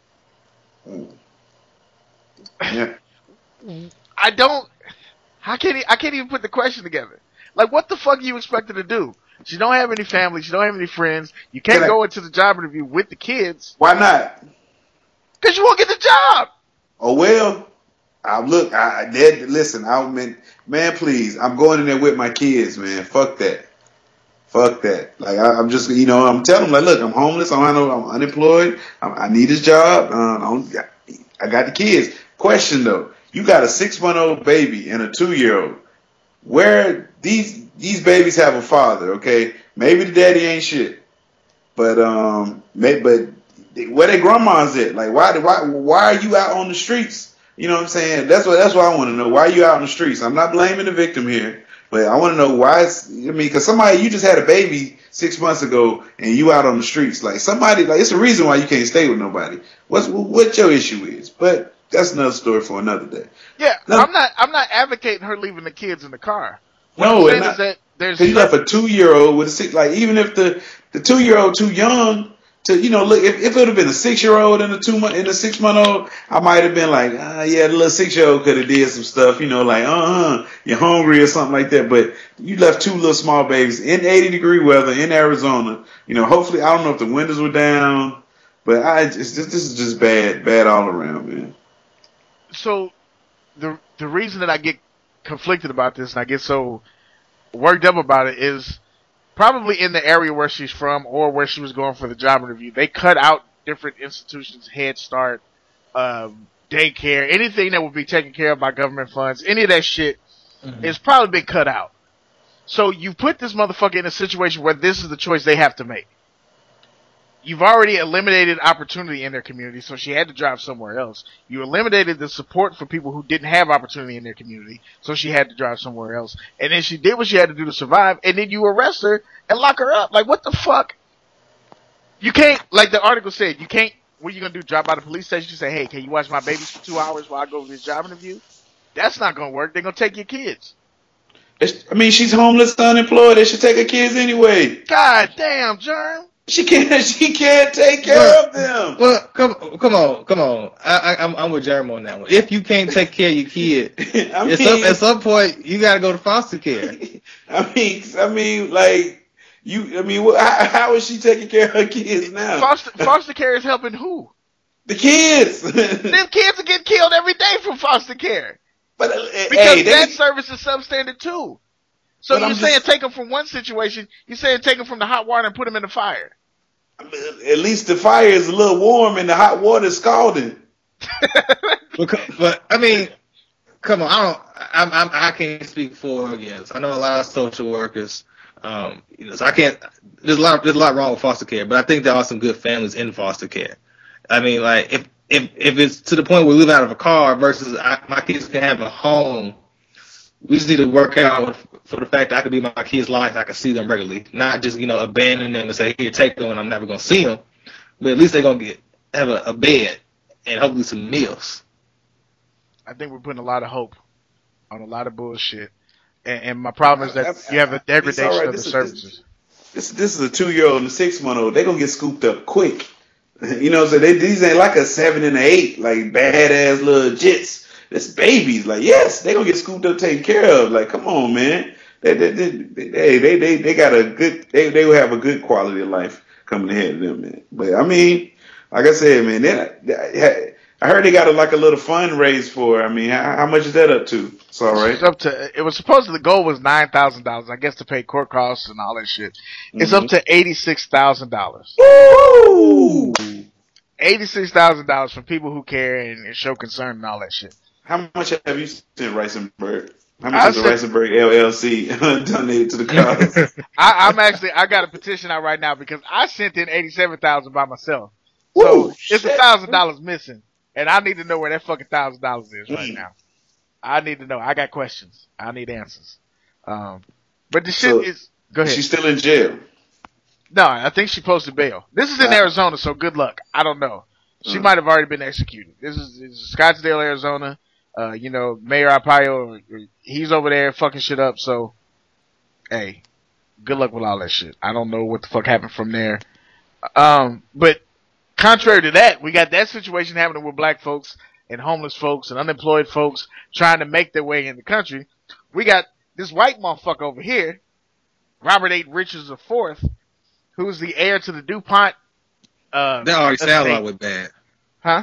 Yeah. I can't even put the question together. Like, what the fuck are you expected to do? She don't have any family. She don't have any friends. You can't go into the job interview with the kids. Why not? Because you won't get the job. Oh, well, listen, man, please, I'm going in there with my kids, man. Fuck that. Like, I'm just, I'm telling them, like, look, I'm homeless. I'm unemployed. I need this job. I got the kids. Question, though. You got a 6-month-old baby and a 2-year-old. Where these babies have a father, okay? Maybe the daddy ain't shit. But where their grandma's at? Like, why are you out on the streets? You know what I'm saying? That's what I want to know. Why are you out on the streets? I'm not blaming the victim here, but I want to know why. Because you just had a baby 6 months ago and you out on the streets. Like, somebody, like, it's a reason why you can't stay with nobody. What your issue is? But that's another story for another day. Yeah, I'm not advocating her leaving the kids in the car. No, because you left a 2-year-old with a 6. Like, even if the 2-year-old too young to, look, if it would have been a 6-year-old and a 6-month-old, I might have been like, yeah, the little 6-year-old could have did some stuff, like, you're hungry or something like that. But you left 2 little small babies in 80-degree weather in Arizona. Hopefully, I don't know if the windows were down, but this is just bad all around, man. So the reason that I get conflicted about this and I get so worked up about it is probably in the area where she's from or where she was going for the job interview. They cut out different institutions, Head Start, daycare, anything that would be taken care of by government funds. Any of that shit is probably been cut out. So you put this motherfucker in a situation where this is the choice they have to make. you've already eliminated opportunity in their community, so she had to drive somewhere else. You eliminated the support for people who didn't have opportunity in their community, so she had to drive somewhere else. And then she did what she had to do to survive, and then you arrest her and lock her up. Like, what the fuck? You can't, like the article said, you can't, what are you going to do, drop by the police station and say, hey, can you watch my babies for 2 hours while I go to this job interview? That's not going to work. They're going to take your kids. I mean, she's homeless, unemployed. They should take her kids anyway. God damn, Germ. She can't take care of them. Well, come on. I'm with Jeremy on that one. If you can't take care of your kid, at some point you got to go to foster care. I mean, how is she taking care of her kids now? Foster care is helping who? The kids. Them kids are getting killed every day from foster care. But because that service is substandard too. So you're saying take them from one situation, you're saying take them from the hot water and put them in the fire. At least the fire is a little warm and the hot water is scalding. But I mean, come on, I can't speak for or against. I know a lot of social workers. So I can't. There's a lot wrong with foster care, but I think there are some good families in foster care. I mean, like if it's to the point where we live out of a car versus my kids can have a home, we just need to work out for the fact that I could be my kids' life. I can see them regularly, not just abandon them and say here, take them, and I'm never gonna see them. But at least they're gonna have a bed and hopefully some meals. I think we're putting a lot of hope on a lot of bullshit. And my problem is that you have a degradation of the services. This is a 2-year-old and a 6-month-old. They're going to get scooped up quick. So these ain't like a 7 and an 8, like badass little jits. It's babies. Like, yes, they're going to get scooped up, taken care of. Like, come on, man. They got a good, they will have a good quality of life coming ahead of them, man. But, I mean, like I said, man, I heard they got a little fundraise for her. I mean, how much is that up to? It's all right. It was supposed the goal was $9,000, I guess, to pay court costs and all that shit. It's up to $86,000. Woo! $86,000 for people who care and show concern and all that shit. How much have you sent Risenberg? How much has the Risenberg LLC donated to the cause? I got a petition out right now because I sent in $87,000 by myself. So Woo, it's $1,000 missing. And I need to know where that fucking $1,000 is right now. I need to know. I got questions. I need answers. But the shit is. Go ahead. She's still in jail. No, I think she posted bail. This is in Arizona, so good luck. I don't know. She might have already been executed. This is Scottsdale, Arizona. Mayor Arpaio, he's over there fucking shit up. So, hey, good luck with all that shit. I don't know what the fuck happened from there. But contrary to that, we got that situation happening with black folks and homeless folks and unemployed folks trying to make their way in the country. We got this white motherfucker over here, Robert H. Richards IV, who's the heir to the DuPont. That already sounds a lot bad. Huh?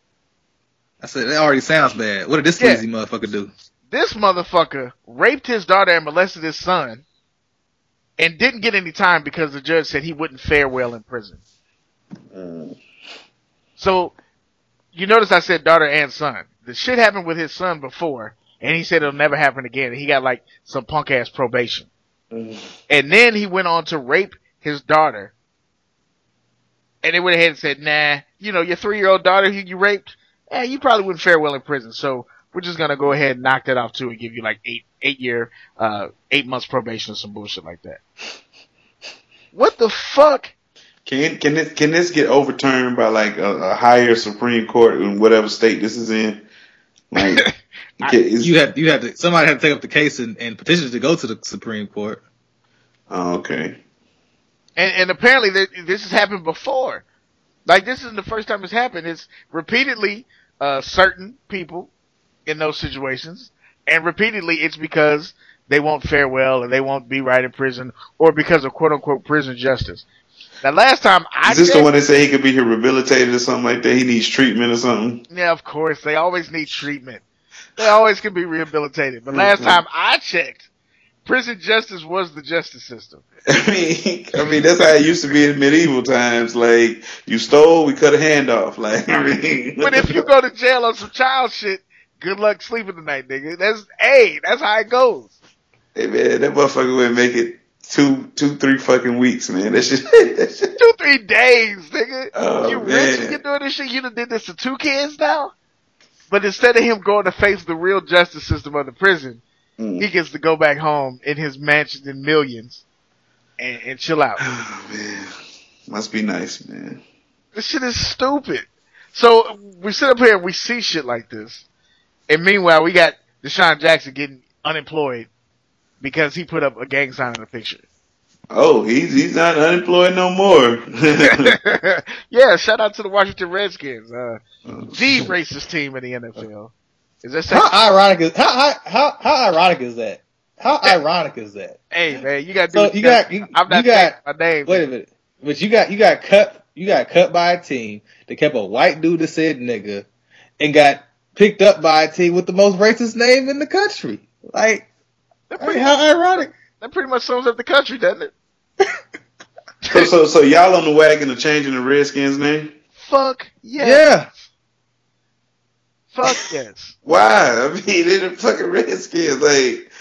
I said, that already sounds bad. What did this lazy motherfucker do? This motherfucker raped his daughter and molested his son and didn't get any time because the judge said he wouldn't fare well in prison. So, you notice I said daughter and son. The shit happened with his son before, and he said it'll never happen again. He got some punk ass probation. And then he went on to rape his daughter. And they went ahead and said, nah, your 3-year-old daughter who you raped, you probably wouldn't fare well in prison. So we're just gonna go ahead and knock that off too and give you 8 months probation or some bullshit like that. What the fuck? Can this get overturned by a higher Supreme Court in whatever state this is in? You have to. Somebody had to take up the case and petition to go to the Supreme Court. Oh, okay. And apparently this has happened before. This isn't the first time it's happened. It's repeatedly certain people in those situations, and repeatedly it's because they won't fare well and they won't be right in prison, or because of quote unquote prison justice. Now, last time is this the one that say he could be rehabilitated or something like that? He needs treatment or something? Yeah, of course. They always need treatment. They always can be rehabilitated. But last time I checked, prison justice was the justice system. I mean, that's how it used to be in medieval times. You stole, we cut a hand off. But if you go to jail on some child shit, good luck sleeping tonight, nigga. That's how it goes. Hey, man, that motherfucker would make it 2-3 fucking weeks, man. That's just 2-3 days, nigga. Oh, you man. rich and you're doing this shit. You done did this to 2 kids now. But instead of him going to face the real justice system of the prison, he gets to go back home in his mansion in millions and chill out. Oh, man. Must be nice, man. This shit is stupid. So we sit up here and we see shit like this. And meanwhile, we got Deshaun Jackson getting unemployed because he put up a gang sign in the picture. Oh, he's not unemployed no more. Yeah, shout out to the Washington Redskins, the racist team in the NFL. Is that how ironic is that? How ironic is that? Hey man, you got. So I'm not saying my name. Wait a minute, but you got cut by a team that kept a white dude that said nigga, and got picked up by a team with the most racist name in the country. Like, how ironic. That pretty much sums up the country, doesn't it? So y'all on the wagon of changing the Redskins name? Fuck yes. Yeah. Fuck yes. Why? I mean, they're the fucking Redskins. Like,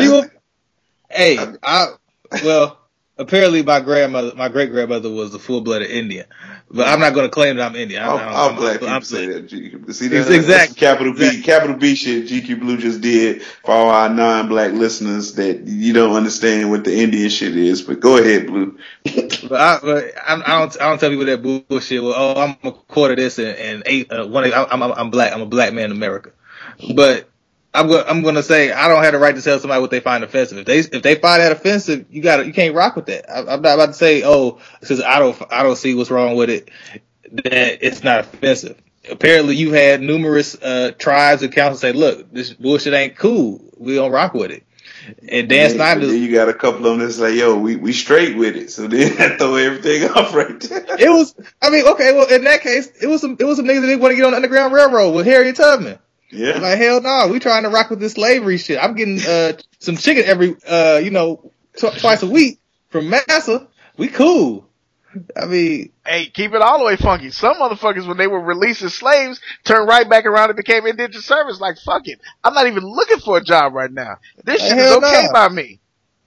well, apparently my great grandmother was a full-blooded Indian, but I'm not going to claim that I'm Indian. I'm glad people say that. See that? Exactly. That's capital B shit GQ Blue just did for all our non-black listeners that you don't understand what the Indian shit is. But go ahead, Blue. I don't tell people that bullshit. Well, I'm a quarter this and I'm black. I'm a black man in America, but. I'm gonna say I don't have the right to tell somebody what they find offensive. If they find that offensive, you can't rock with that. I'm not about to say, since I don't see what's wrong with it, that it's not offensive. Apparently, you had numerous tribes and councils say, look, this bullshit ain't cool. We don't rock with it. And Dan Snyder, you got a couple of them that say, yo, we straight with it. So then I throw everything off right there. It was, okay, well in that case, it was some niggas that didn't want to get on the Underground Railroad with Harriet Tubman. Yeah. Like, hell no, we trying to rock with this slavery shit. I'm getting some chicken every twice a week from Massa. We cool. I mean, hey, keep it all the way funky. Some motherfuckers, when they were released as slaves, turned right back around and became indentured servants. Like, fuck it, I'm not even looking for a job right now. This shit is okay by me.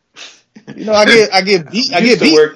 I get beat. I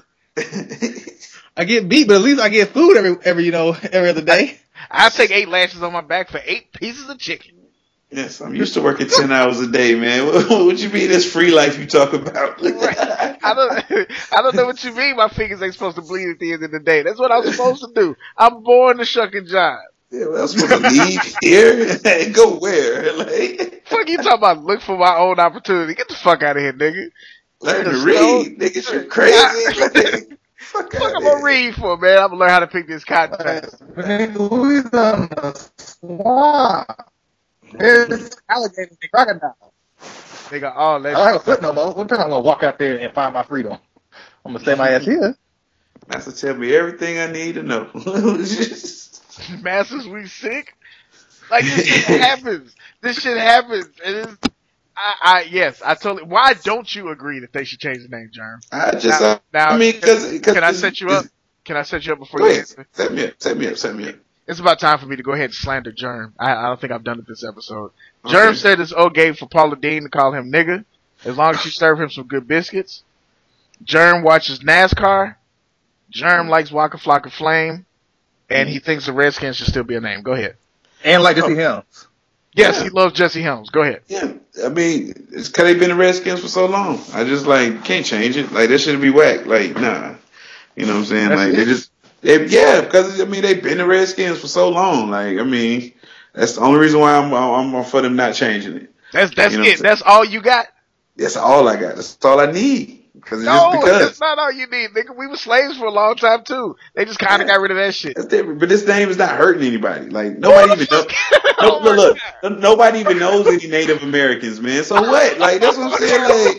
get beat, but at least I get food every other day. I take 8 lashes on my back for 8 pieces of chicken. Yes, I'm used to working 10 hours a day, man. What you mean this free life you talk about? Right. I don't know what you mean my fingers ain't supposed to bleed at the end of the day. That's what I'm supposed to do. I'm born to shucking jive. Yeah, well, I'm supposed to leave here and go where? Like, fuck you talking about look for my own opportunity. Get the fuck out of here, nigga. Learn to read. Niggas, you're crazy. Fuck I'm gonna read for, man. I'm gonna learn how to pick this cotton fast. Who's on the swamp? There's alligators and crocodiles. They got all that. I don't have a foot no more. What time I'm gonna walk out there and find my freedom? I'm gonna stay my ass here. Master tell me everything I need to know. Masters, we sick? Like, this shit happens. This shit happens. And it's, I totally. Why don't you agree that they should change the name, Germ? Can I set you up? Can I set you up before you answer? Set me up. It's about time for me to go ahead and slander Germ. I don't think I've done it this episode. Okay. Germ said it's okay for Paula Deen to call him nigga, as long as you serve him some good biscuits. Germ watches NASCAR. Germ likes Waka Flocka Flame. And he thinks the Redskins should still be a name. Go ahead. And like Jesse Helms. Yes, he loves Jesse Helms. Go ahead. Yeah, I mean, it's because they've been the Redskins for so long. I just, can't change it. Like, that shouldn't be whack. Like, nah. You know what I'm saying? Because, they've been the Redskins for so long. Like, I mean, that's the only reason why I'm for them not changing it. That's it. That's all you got? That's all I got. That's all I need. That's not all you need, nigga. We were slaves for a long time too. They just kind of got rid of that shit. That's different. But this name is not hurting anybody. Like nobody even knows. Nobody even knows any Native Americans, man. So what? Like that's what I'm saying.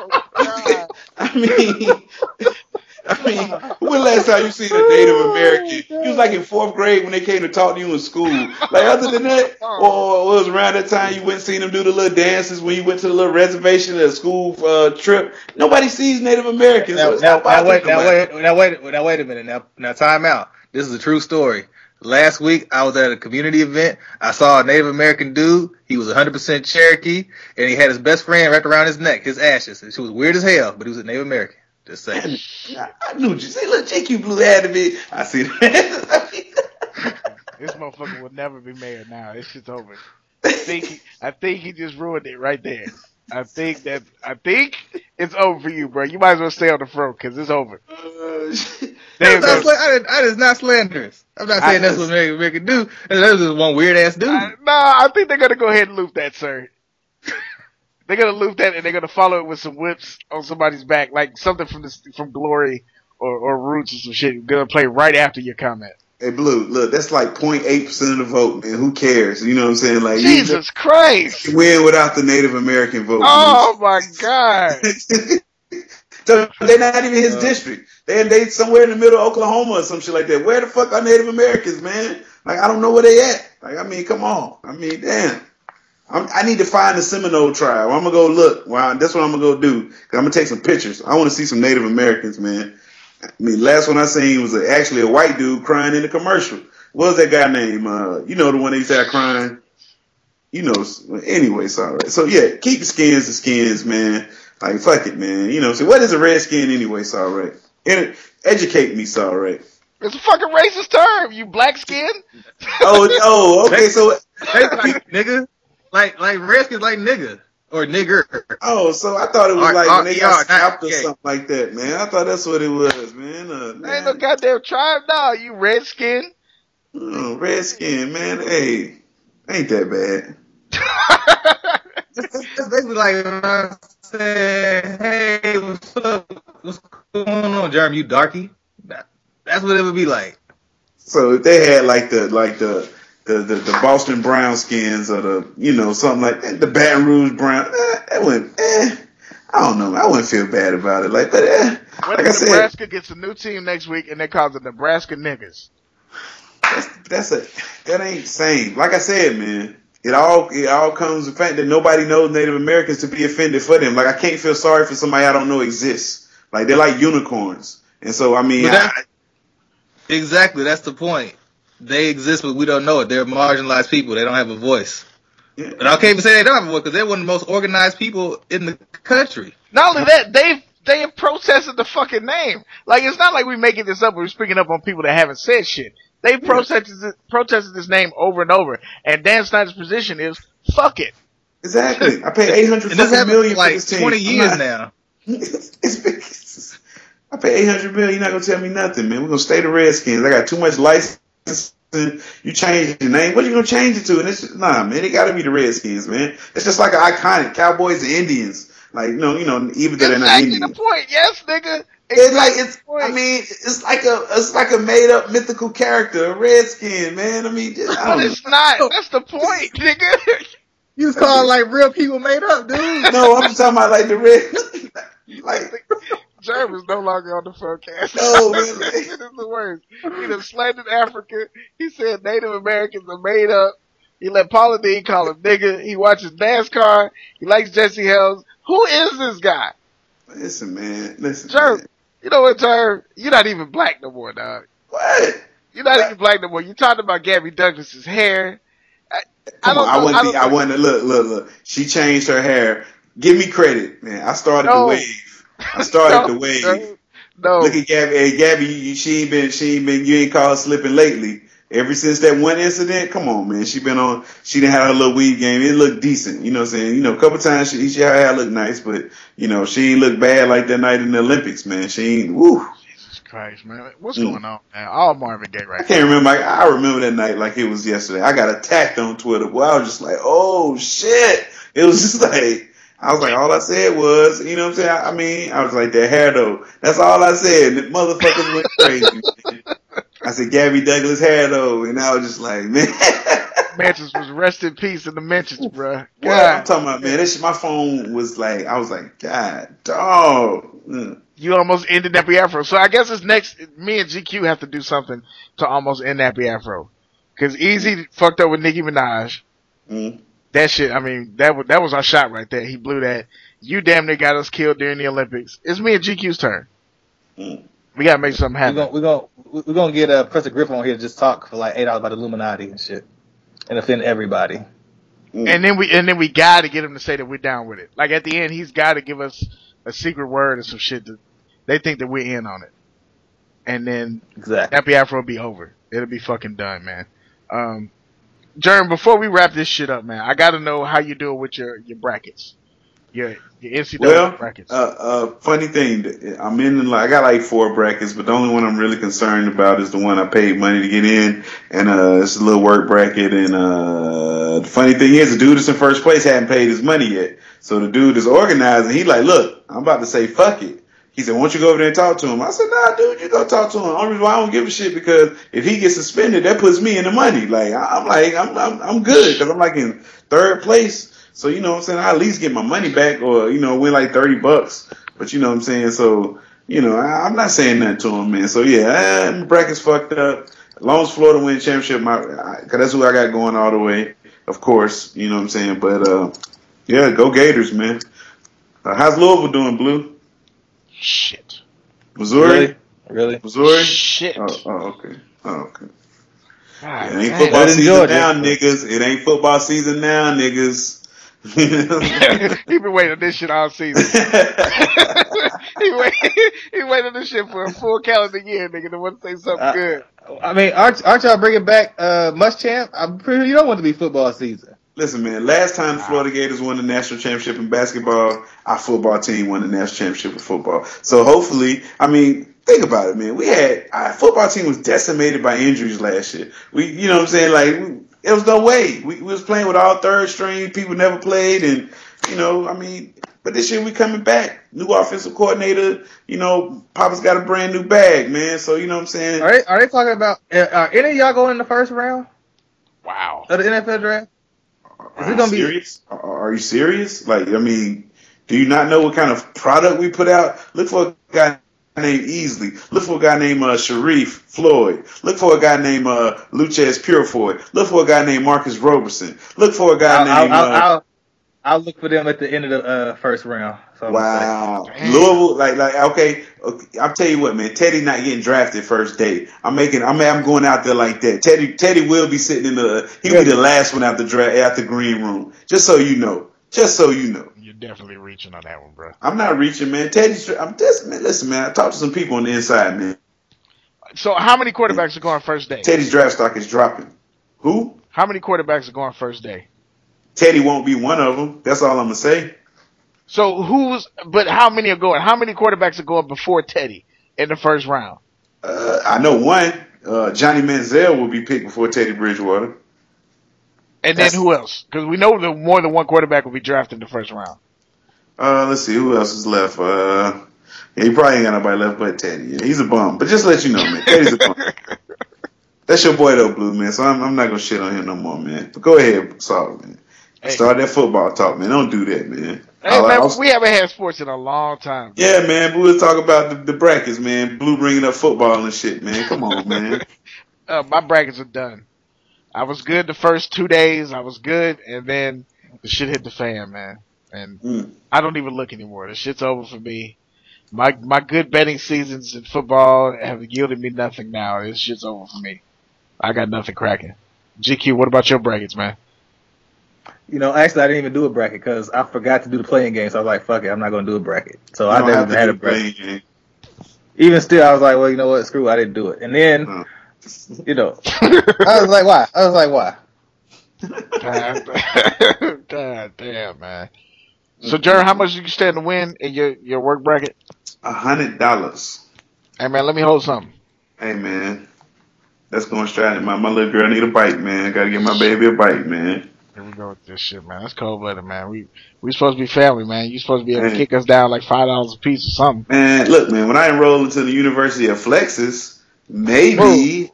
Like, I mean, when last time you seen a Native American? You was like in 4th grade when they came to talk to you in school. Like other than that, or it was around that time you went and seen them do the little dances when you went to the little reservation at a school trip. Nobody sees Native Americans. Now wait a minute. Now time out. This is a true story. Last week I was at a community event. I saw a Native American dude. He was 100% Cherokee, and he had his best friend wrapped around his neck, his ashes. She was weird as hell, but he was a Native American. Just saying. I knew you. See, look, JQ Blue had to be. I see that. This motherfucker will never be mayor now. This shit's over. I think he just ruined it right there. I think it's over for you, bro. You might as well stay on the front because it's over. That is not slanderous. I'm not saying that's what America do. That's just one weird ass dude. I think they're gonna go ahead and loop that, sir. They're gonna loop that and they're gonna follow it with some whips on somebody's back, like something from Glory or Roots or some shit. Gonna play right after your comment. Hey, Blue, look, that's like 0.8% of the vote, man. Who cares? You know what I'm saying? Like, Jesus Christ! You win without the Native American vote. Oh my God! So they're not even his district. They somewhere in the middle of Oklahoma or some shit like that. Where the fuck are Native Americans, man? Like, I don't know where they at. Like, I mean, come on. I mean, damn. I need to find the Seminole tribe. I'm gonna go look. Wow, that's what I'm gonna go do. Cause I'm gonna take some pictures. I want to see some Native Americans, man. I mean, last one I seen was actually a white dude crying in the commercial. What was that guy name? You know, the one that used to have crying. You know, anyway, sorry. So yeah, keep the skins, man. Like, fuck it, man. You know, so what is a red skin anyway, sorry? Educate me, sorry. It's a fucking racist term, you black skin. Oh, okay, so like nigga, like redskins, like nigga or nigger. Oh, so I thought it was like when they got scalped or something like that, man. I thought that's what it was, man. Ain't no goddamn tribe, no. You redskin. Oh, redskin, man. Hey, ain't that bad. It's basically like I said, hey, what's up? What's going on, Jeremy? You darky? That's what it would be like. So if they had like the Boston Brown skins or the, you know, something like that, the Baton Rouge Brown, that wouldn't, I don't know. I wouldn't feel bad about it. Like, but what like if Nebraska gets a new team next week and they call it Nebraska Niggas? That ain't the same. Like I said, man, it all comes to the fact that nobody knows Native Americans to be offended for them. Like, I can't feel sorry for somebody I don't know exists. Like, they're like unicorns. And so, I mean, exactly, that's the point. They exist, but we don't know it. They're marginalized people. They don't have a voice. Yeah. And I can't even say they don't have a voice because they're one of the most organized people in the country. Not only that, they have protested the fucking name. Like, it's not like we're making this up. We're speaking up on people that haven't said shit. They protested this name over and over. And Dan Snyder's position is, fuck it. Exactly. I paid $800 million for like this team. 20 years now. I pay $800 million. You're not gonna tell me nothing, man. We're gonna stay the Redskins. I got too much license. You change the name. What are you gonna change it to? And it's just, nah, man. It gotta be the Redskins, man. It's just like an iconic Cowboys and Indians. Like, you know, even though they're not Indians. Exactly the point. Yes, nigga. It's like a made up mythical character, a Redskin, man. I mean, but it's not. That's the point, nigga. You was calling like real people made up, dude. No, I'm just talking about like the red. Like, Jerv is no longer on the forecast. Oh, really? This is the worst. He done slandered Africa. He said Native Americans are made up. He let Paula Dean call him nigga. He watches NASCAR. He likes Jesse Helms. Who is this guy? Listen, man. Listen, Jerv, man. you know what, Jerv? You're not even black no more, dog. What? You're not even black no more. You talking about Gabby Douglas's hair. I wouldn't look. She changed her hair. Give me credit, man. I started the wave. The wave. No. Look at Gabby. Hey, Gabby, she ain't been, you ain't caught her slipping lately. Ever since that one incident, come on, man. She done had her little weed game. It looked decent. You know what I'm saying? You know, a couple times her hair looked nice, but, you know, she ain't look bad like that night in the Olympics, man. She ain't, woo. Jesus Christ, man. What's going on, man? All Marvin Gaye right now. I can't remember. I remember that night like it was yesterday. I got attacked on Twitter. Boy, I was just like, oh, shit. It was just like, I was like, all I said was, you know what I'm saying? I mean, I was like, that hair though. That's all I said. The motherfuckers went crazy. Man. I said, Gabby Douglas hair though. And I was just like, man. Mansions was rest in peace in the mentions, bruh. I'm talking about, man. My phone was like, I was like, God, dog. You almost ended Nappy Afro. So I guess it's next, me and GQ have to do something to almost end Nappy Afro. Cause Easy fucked up with Nicki Minaj. That shit, I mean, that was our shot right there. He blew that. You damn near got us killed during the Olympics. It's me and GQ's turn. We gotta make something happen. We're gonna get Professor Griff on here to just talk for like 8 hours about Illuminati and shit, and offend everybody. And then we gotta get him to say that we're down with it. Like at the end, he's gotta give us a secret word or some shit they think that we're in on it. And then Exactly. Nappy Afro will be over. It'll be fucking done, man. Jerm, before we wrap this shit up, man, I gotta know how you doing with your brackets. Your NCAA brackets. Funny thing, I'm in. I got like 4 brackets, but the only one I'm really concerned about is the one I paid money to get in, and it's a little work bracket. And the funny thing is, the dude that's in first place hadn't paid his money yet, so the dude is organizing. He like, look, I'm about to say fuck it. He said, "Why don't you go over there and talk to him?" I said, "Nah, dude, you go talk to him. Only reason why I don't give a shit because if he gets suspended, that puts me in the money. Like I'm good because I'm like in 3rd place." So, you know what I'm saying? I at least get my money back or, win like $30. But, you know what I'm saying? So, I'm not saying nothing to him, man. So, yeah, my bracket's fucked up. As long as Florida win championship, because that's who I got going all the way, of course. You know what I'm saying? But, yeah, go Gators, man. How's Louisville doing, Blue? Shit. Missouri? Really? Missouri? Shit. Okay. God, it ain't damn. football season now, niggas. It ain't football season now, niggas. He been waiting this shit all season. he waited this shit for a full calendar year, nigga. To want to say something good. I mean, aren't y'all bringing back Muschamp? I'm pretty sure you don't want to be football season. Listen, man. Last time the Florida Gators won the national championship in basketball, our football team won the national championship in football. So hopefully, I mean, think about it, man. Our football team was decimated by injuries last year. You know what I'm saying? Like, there was no way. We was playing with all 3rd string. People never played. And, but this year we coming back. New offensive coordinator. Papa's got a brand new bag, man. So, you know what I'm saying? Are they talking about, are any of y'all going in the first round? Wow. Of the NFL draft? Is it gonna be serious? Are you serious? Like, I mean, do you not know what kind of product we put out? Look for a guy named Easley. Look for a guy named Sharif Floyd. Look for a guy named Luchez Purifoy. Look for a guy named Marcus Roberson. Look for a guy named. I'll look for them at the end of the first round. So wow, Louisville, like okay. I'll tell you what, man. Teddy not getting drafted first day. I'm going out there like that. Teddy will be sitting in he'll be the last one out the green room. Just so you know. You're definitely reaching on that one, bro. I'm not reaching, man. Listen, man. I talked to some people on the inside, man. So how many quarterbacks are going first day? Teddy's draft stock is dropping. Who? How many quarterbacks are going first day? Teddy won't be one of them. That's all I'm gonna say. So but how many are going? How many quarterbacks are going before Teddy in the first round? I know one. Johnny Manziel will be picked before Teddy Bridgewater. And then who else? Because we know that more than one quarterback will be drafted in the first round. Let's see who else is left. He probably ain't got nobody left but Teddy. Yeah, he's a bum. But just let you know, man, Teddy's a bum. That's your boy though, Blue, man. So I'm not gonna shit on him no more, man. But go ahead, sorry, man. Hey. Start that football talk, man. Don't do that, man. Hey, man, we haven't had sports in a long time. Yeah, man. We was talking about the brackets, man. Blue bringing up football and shit, man. Come on, man. My brackets are done. I was good the first 2 days. I was good, and then the shit hit the fan, man. And I don't even look anymore. The shit's over for me. My good betting seasons in football have yielded me nothing now. This shit's over for me. I got nothing cracking. GQ, what about your brackets, man? Actually, I didn't even do a bracket because I forgot to do the playing game. So I was like, fuck it, I'm not going to do a bracket. So I never even had a bracket. Even still, I was like, well, you know what? Screw it, I didn't do it. And then, I was like, why? God damn, man. So, Jerry, how much do you stand to win in your work bracket? $100. Hey, man, let me hold something. Hey, man. That's going straight. My little girl need a bite, man. Got to give my baby a bite, man. Here we go with this shit, man. That's cold-blooded, man. We supposed to be family, man. You supposed to be able to kick us down like $5 a piece or something. Man, look, man. When I enroll into the University of Flexus, maybe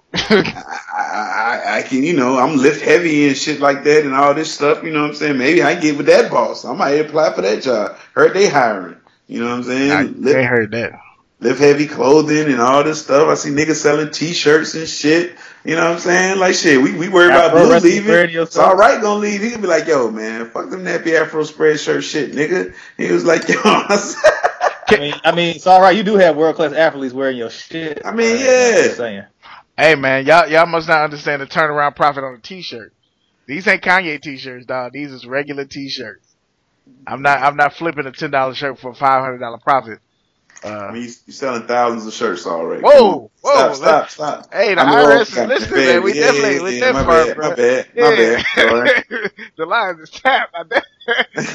I can, I'm lift heavy and shit like that and all this stuff. You know what I'm saying? Maybe I can get with that boss. I might apply for that job. Heard they hiring. You know what I'm saying? They heard that. Lift heavy clothing and all this stuff. I see niggas selling T-shirts and shit. You know what I'm saying? Like, shit, we worry about Blue leaving. It's all right gonna leave. He can be like, yo, man, fuck them nappy Afro spread shirt shit, nigga. He was like, yo. I mean, it's all right. You do have world-class athletes wearing your shit. I mean, yeah. Saying. Hey, man, y'all must not understand the turnaround profit on a T-shirt. These ain't Kanye T-shirts, dog. These is regular T-shirts. I'm not flipping a $10 shirt for a $500 profit. I mean, you're selling thousands of shirts already. Whoa. Stop. Hey, the I'm IRS is wrong. listening, man. We definitely, my smart, bad. bro. My bad. Sorry. The lines is tapped. This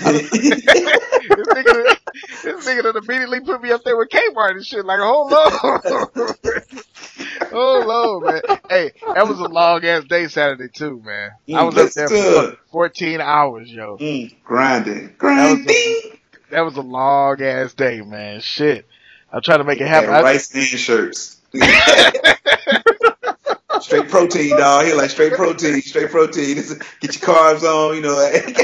nigga done immediately put me up there with Kmart and shit, like, hold on. Hold on, man. Hey, that was a long ass day Saturday too, man. I was up there for 14 hours, yo. Grinding. That was a long ass day, man. Shit. I'm trying to make it happen. Rice and shirts. Straight protein, dog. Here, like straight protein. Get your carbs on, you know.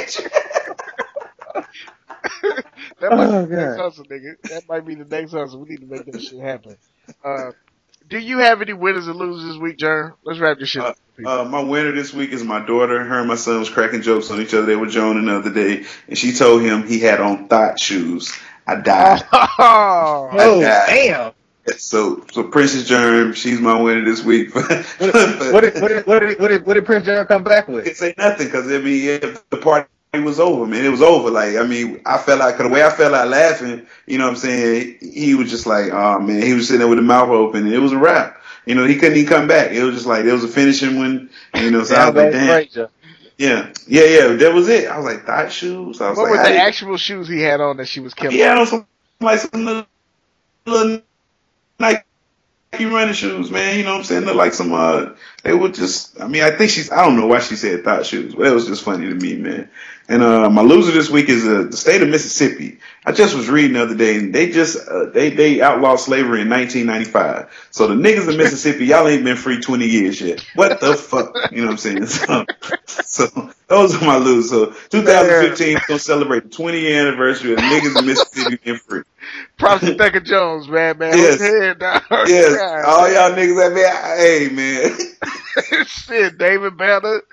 That might be the next hustle, nigga. That might be the next hustle. We need to make that shit happen. Do you have any winners and losers this week, Jern? Let's wrap this shit up. My winner this week is my daughter. Her and my son was cracking jokes on each other. They were joning the other day, and she told him he had on thought shoes. I died. Oh, damn. So Princess Germ, she's my winner this week. What did Prince Germ come back with? He didn't say nothing because the party was over, man. It was over. Like, I mean, I felt like, cause the way I felt like laughing, you know what I'm saying? He was just like, oh man, he was sitting there with the mouth open, and it was a wrap. You know, he couldn't even come back. It was just like, there was a finishing one, you know, so I was like, damn. Yeah, that was it. I was like, thought shoes? I was what like, were the actual shoes he had on that she was killing? He had on some little Nike running shoes, man. You know what I'm saying? They're like some, they were just, I mean, I don't know why she said thought shoes, but it was just funny to me, man. And my loser this week is the state of Mississippi. I just was reading the other day, and they just they outlawed slavery in 1995. So the niggas in Mississippi, y'all ain't been free 20 years yet. What the fuck? You know what I'm saying? So those are my losers. So 2015 is gonna celebrate the 20-year anniversary of the niggas in Mississippi being free. Props to Thecka Jones, man. Yes. Head, dog. Yes. God, all y'all niggas out there, hey man. Shit, David Banner.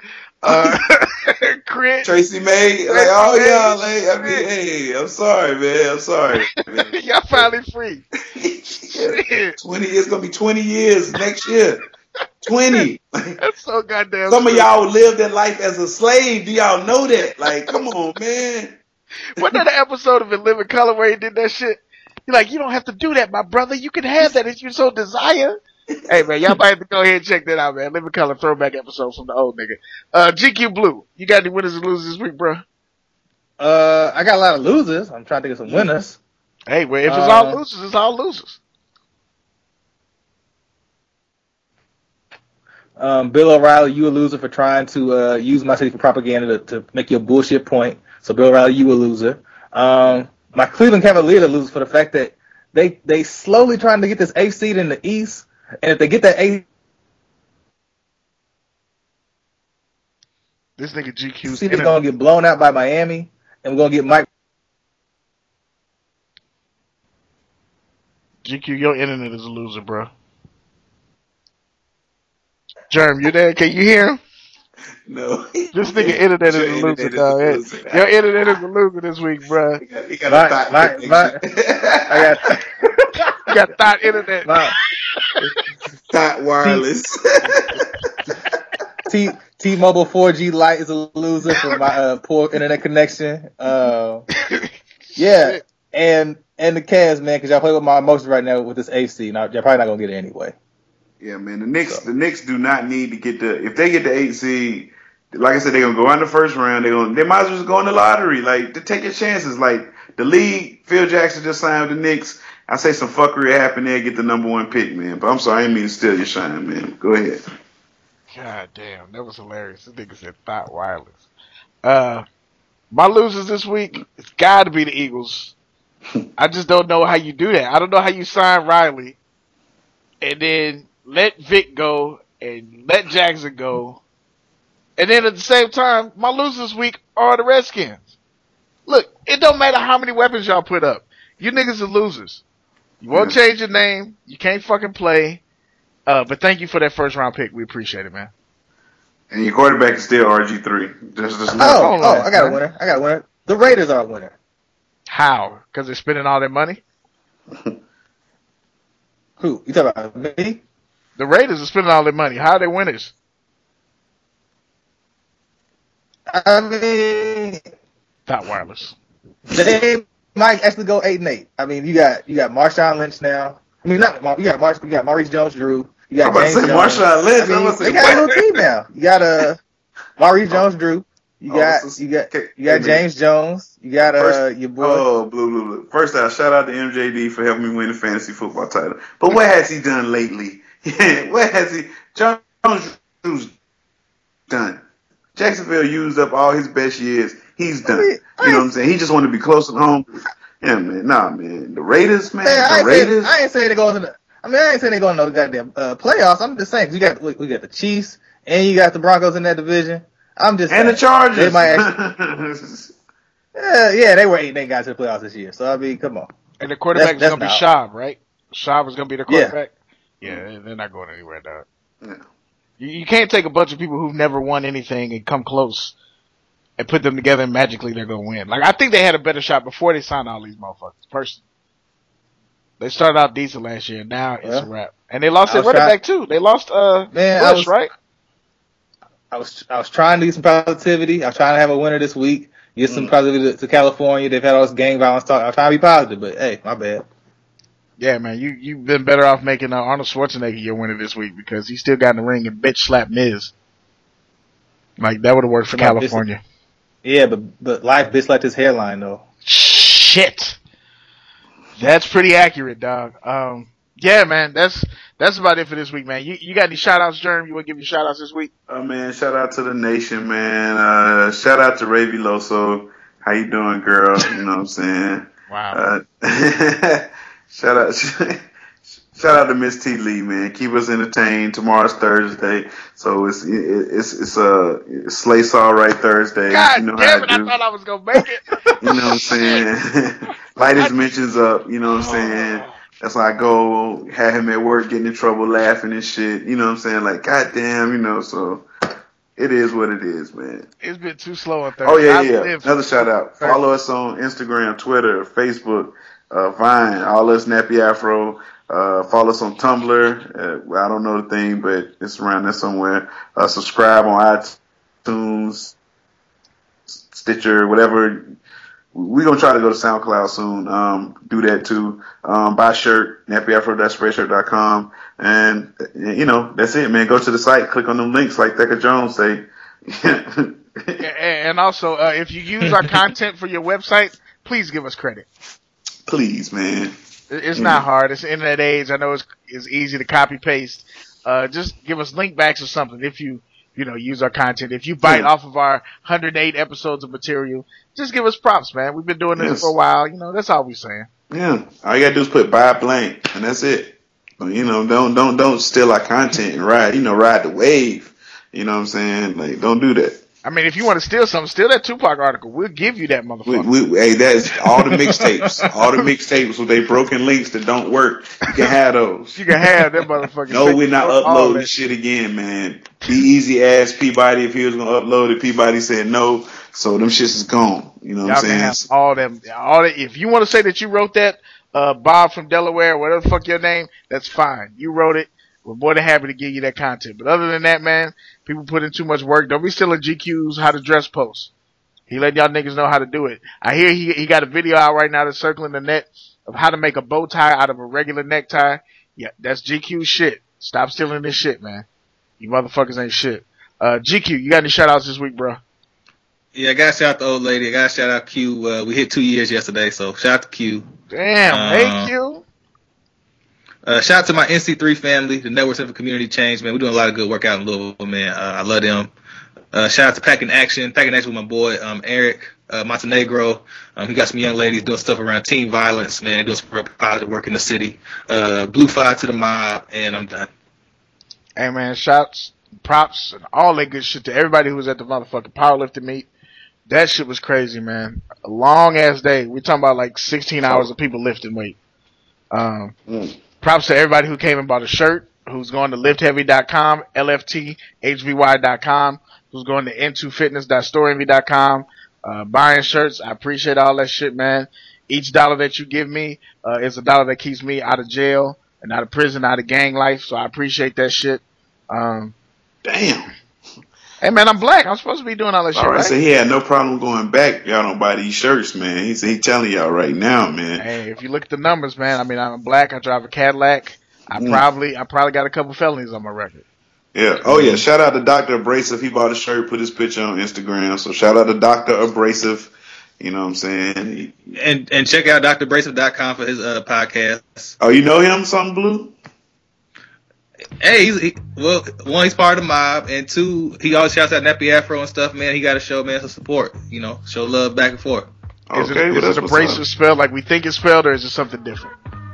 Crit. Tracy May, like all y'all, like, I mean, hey, I'm sorry, man. Y'all finally free. 20 years, gonna be 20 years next year. 20. That's so goddamn. Some of y'all lived that life as a slave. Do y'all know that? Like, come on, man. Wasn't that an episode of In Living Color where he did that shit? You're like, you don't have to do that, my brother. You can have that if you so desire. Hey, man, y'all might have to go ahead and check that out, man. Living Color throwback episode from the old nigga. GQ Blue, you got any winners and losers this week, bro? I got a lot of losers. I'm trying to think of some winners. Hey, well, if it's all losers, it's all losers. Bill O'Reilly, you a loser for trying to use my city for propaganda to make your bullshit point. So, Bill O'Reilly, you a loser. My Cleveland Cavaliers are losers for the fact that they slowly trying to get this 8th seed in the East. And if they get that 8th, this nigga GQ's they're going to get blown out by Miami, and we're going to get Mike. GQ, your internet is a loser, bro. Germ, you there? Can you hear him? No. This nigga internet is a loser, dog. Your internet is a loser this week, bro. You got You got thought internet. Thought wireless. T-Mobile 4G Lite is a loser for my poor internet connection. Yeah, and the Cavs, man, because y'all play with my emotions right now with this AC. Now y'all probably not gonna get it anyway. Yeah, man. The Knicks do not need to get if they get the 8th seed. Like I said, they're gonna go in the first round. They might as well just go in the lottery. Like, to take your chances. Like, the league, Phil Jackson just signed with the Knicks. I say some fuckery happened there, get the number 1 pick, man. But I'm sorry, I didn't mean to steal your shine, man. Go ahead. God damn, that was hilarious. This nigga said thought wireless. My losers this week, it's got to be the Eagles. I just don't know how you do that. I don't know how you sign Riley and then let Vic go and let Jackson go. And then at the same time, my losers this week are the Redskins. Look, it don't matter how many weapons y'all put up. You niggas are losers. You won't change your name. You can't fucking play. But thank you for that first round pick. We appreciate it, man. And your quarterback is still RG3. I got a winner. The Raiders are a winner. How? Because they're spending all their money? Who? You talking about me? The Raiders are spending all their money. How are they winners? I mean, Thought wireless. They might actually go 8-8. I mean, you got Marshawn Lynch now. I mean, you got Maurice Jones-Drew. You got James Jones. Marshawn Lynch. I mean, they got a little team now. You got Maurice Jones-Drew. You got James Jones. You got your boy. Oh, blue. First off, shout out to MJD for helping me win the fantasy football title. But what has he done lately? What has he? Jones-Drew's done. Jacksonville used up all his best years. He's done. You know what I'm saying? He just wanted to be close at home. Yeah, man. Nah, man. The Raiders, man. I ain't saying they're going to the goddamn playoffs. I'm just saying, we got the Chiefs and you got the Broncos in that division. I'm just saying. And the Chargers. They might actually, they were 8-8 guys to the playoffs this year. So, I mean, come on. And the quarterback is going to be Schaub, right? Schaub is going to be the quarterback? Yeah, they're not going anywhere, dog. Yeah. You can't take a bunch of people who've never won anything and come close and put them together and magically they're going to win. Like, I think they had a better shot before they signed all these motherfuckers, personally. They started out decent last year, and now it's a wrap. And they lost their running back, too. They lost Bush, right? I was trying to do some positivity. I was trying to have a winner this week. Get some positivity to California. They've had all this gang violence talk. I was trying to be positive, but hey, my bad. Yeah, man, you've been better off making Arnold Schwarzenegger your winner this week because he still got in the ring and bitch slapped Miz. Like, that would have worked for California. Yeah, but life bitch slapped his hairline, though. Shit. That's pretty accurate, dog. Yeah, man, that's about it for this week, man. You got any shout-outs, Jerm? You want to give your shout-outs this week? Man, shout out to the nation, man. Shout out to Ray Veloso. How you doing, girl? You know what I'm saying? Wow. Shout out to Miss T. Lee, man. Keep us entertained. Tomorrow's Thursday, so it's Slay Saw Right Thursday. God you know damn it! I thought I was gonna make it. You know what I'm saying? Light his mentions up. You know what I'm saying? That's why I go have him at work getting in trouble, laughing and shit. You know what I'm saying? Like, goddamn, you know. So it is what it is, man. It's been too slow on Thursday. Oh yeah. Another shout out. Follow us on Instagram, Twitter, Facebook. Vine, all us Nappy Afro. Follow us on Tumblr. I don't know the thing, but it's around there somewhere. Subscribe on iTunes, Stitcher, whatever. We're going to try to go to SoundCloud soon. Do that too. Buy a shirt, nappyafro.spreadshirt.com. And, you know, that's it, man. Go to the site, click on them links like Thecka Jones say. And also, if you use our content for your website, please give us credit. Please, man. It's not hard. It's the internet age. I know it's easy to copy paste. Just give us link backs or something if you use our content. If you bite off of our 108 episodes of material, just give us props, man. We've been doing this for a while. You know, that's all we're saying. Yeah. All you gotta do is put buy blank, and that's it. You know, don't steal our content and ride the wave. You know what I'm saying? Like, don't do that. I mean, if you want to steal something, steal that Tupac article. We'll give you that motherfucker. Hey, that's all the mixtapes. All the mixtapes with they broken links that don't work. You can have those. You can have that motherfucker. No, we're not uploading shit again, man. Be easy asked Peabody if he was gonna upload it. Peabody said no, so them shits is gone. You know what I'm saying? Have all that. If you want to say that you wrote that, Bob from Delaware, whatever the fuck your name, that's fine. You wrote it. We're more than happy to give you that content. But other than that, man, people put in too much work. Don't be stealing GQ's how to dress post. He let y'all niggas know how to do it. I hear he got a video out right now that's circling the net of how to make a bow tie out of a regular necktie. Yeah, that's GQ shit. Stop stealing this shit, man. You motherfuckers ain't shit. GQ, you got any shout outs this week, bro? Yeah, I got to shout out the old lady. I got to shout out Q. We hit 2 years yesterday, so shout out to Q. Damn, hey Q. Shout out to my NC3 family, the Network Center for Community Change, man. We're doing a lot of good work out in Louisville, man. I love them. Shout out to Packing Action with my boy, Eric Montenegro. He got some young ladies doing stuff around teen violence, man. Doing some real positive work in the city. Blue Fire to the mob, and I'm done. Hey, man, shouts, props, and all that good shit to everybody who was at the motherfucking powerlifting meet. That shit was crazy, man. A long-ass day. We're talking about like 16 hours of people lifting weight. Props to everybody who came and bought a shirt, who's going to liftheavy.com, lfthvy.com, who's going to n2fitness.storeenvy.com, buying shirts. I appreciate all that shit, man. Each dollar that you give me is a dollar that keeps me out of jail and out of prison, out of gang life, so I appreciate that shit. Damn. Hey, man, I'm black. I'm supposed to be doing all that shit, All right, right? so he had no problem going back. Y'all don't buy these shirts, man. He said he telling y'all right now, man. Hey, if you look at the numbers, man, I mean, I'm black. I drive a Cadillac. I probably got a couple felonies on my record. Yeah. Oh, yeah. Shout out to Dr. Abrasive. He bought a shirt, put his picture on Instagram. So shout out to Dr. Abrasive. You know what I'm saying? And check out drabrasive.com for his podcast. Oh, you know him, something Blue? Hey, one, he's part of the mob, and two, he always shouts out Nappy Afro and stuff, man. He got to show, man, some support, show love back and forth. Is it Abrasive spelled like we think it's spelled, or is it something different?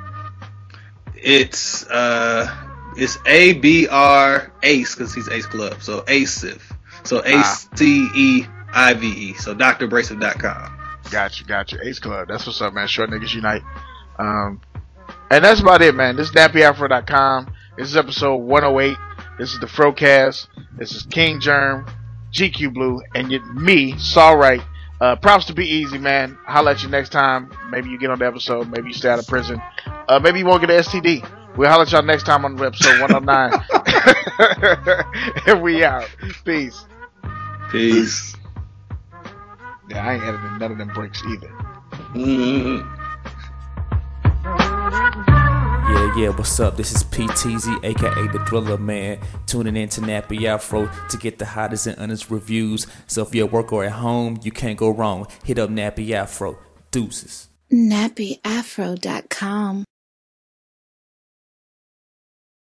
It's ABR Ace, because he's Ace Club, so Aceive. So ACEIVE. So drabrasive.com. Gotcha. Ace Club. That's what's up, man. Short Niggas Unite. And that's about it, man. This is NappyAfro.com. This is episode 108. This is the Frocast. This is King Germ, GQ Blue, and me, Saw Right. Props to Be Easy, man. Holla at you next time. Maybe you get on the episode. Maybe you stay out of prison. Maybe you won't get an STD. We'll holla at y'all next time on episode 109. And we out. Peace. Yeah, I ain't editing none of them breaks either. Yeah, what's up? This is PTZ, aka The Thriller Man, tuning in to Nappy Afro to get the hottest and honest reviews. So if you're at work or at home, you can't go wrong. Hit up Nappy Afro. Deuces. NappyAfro.com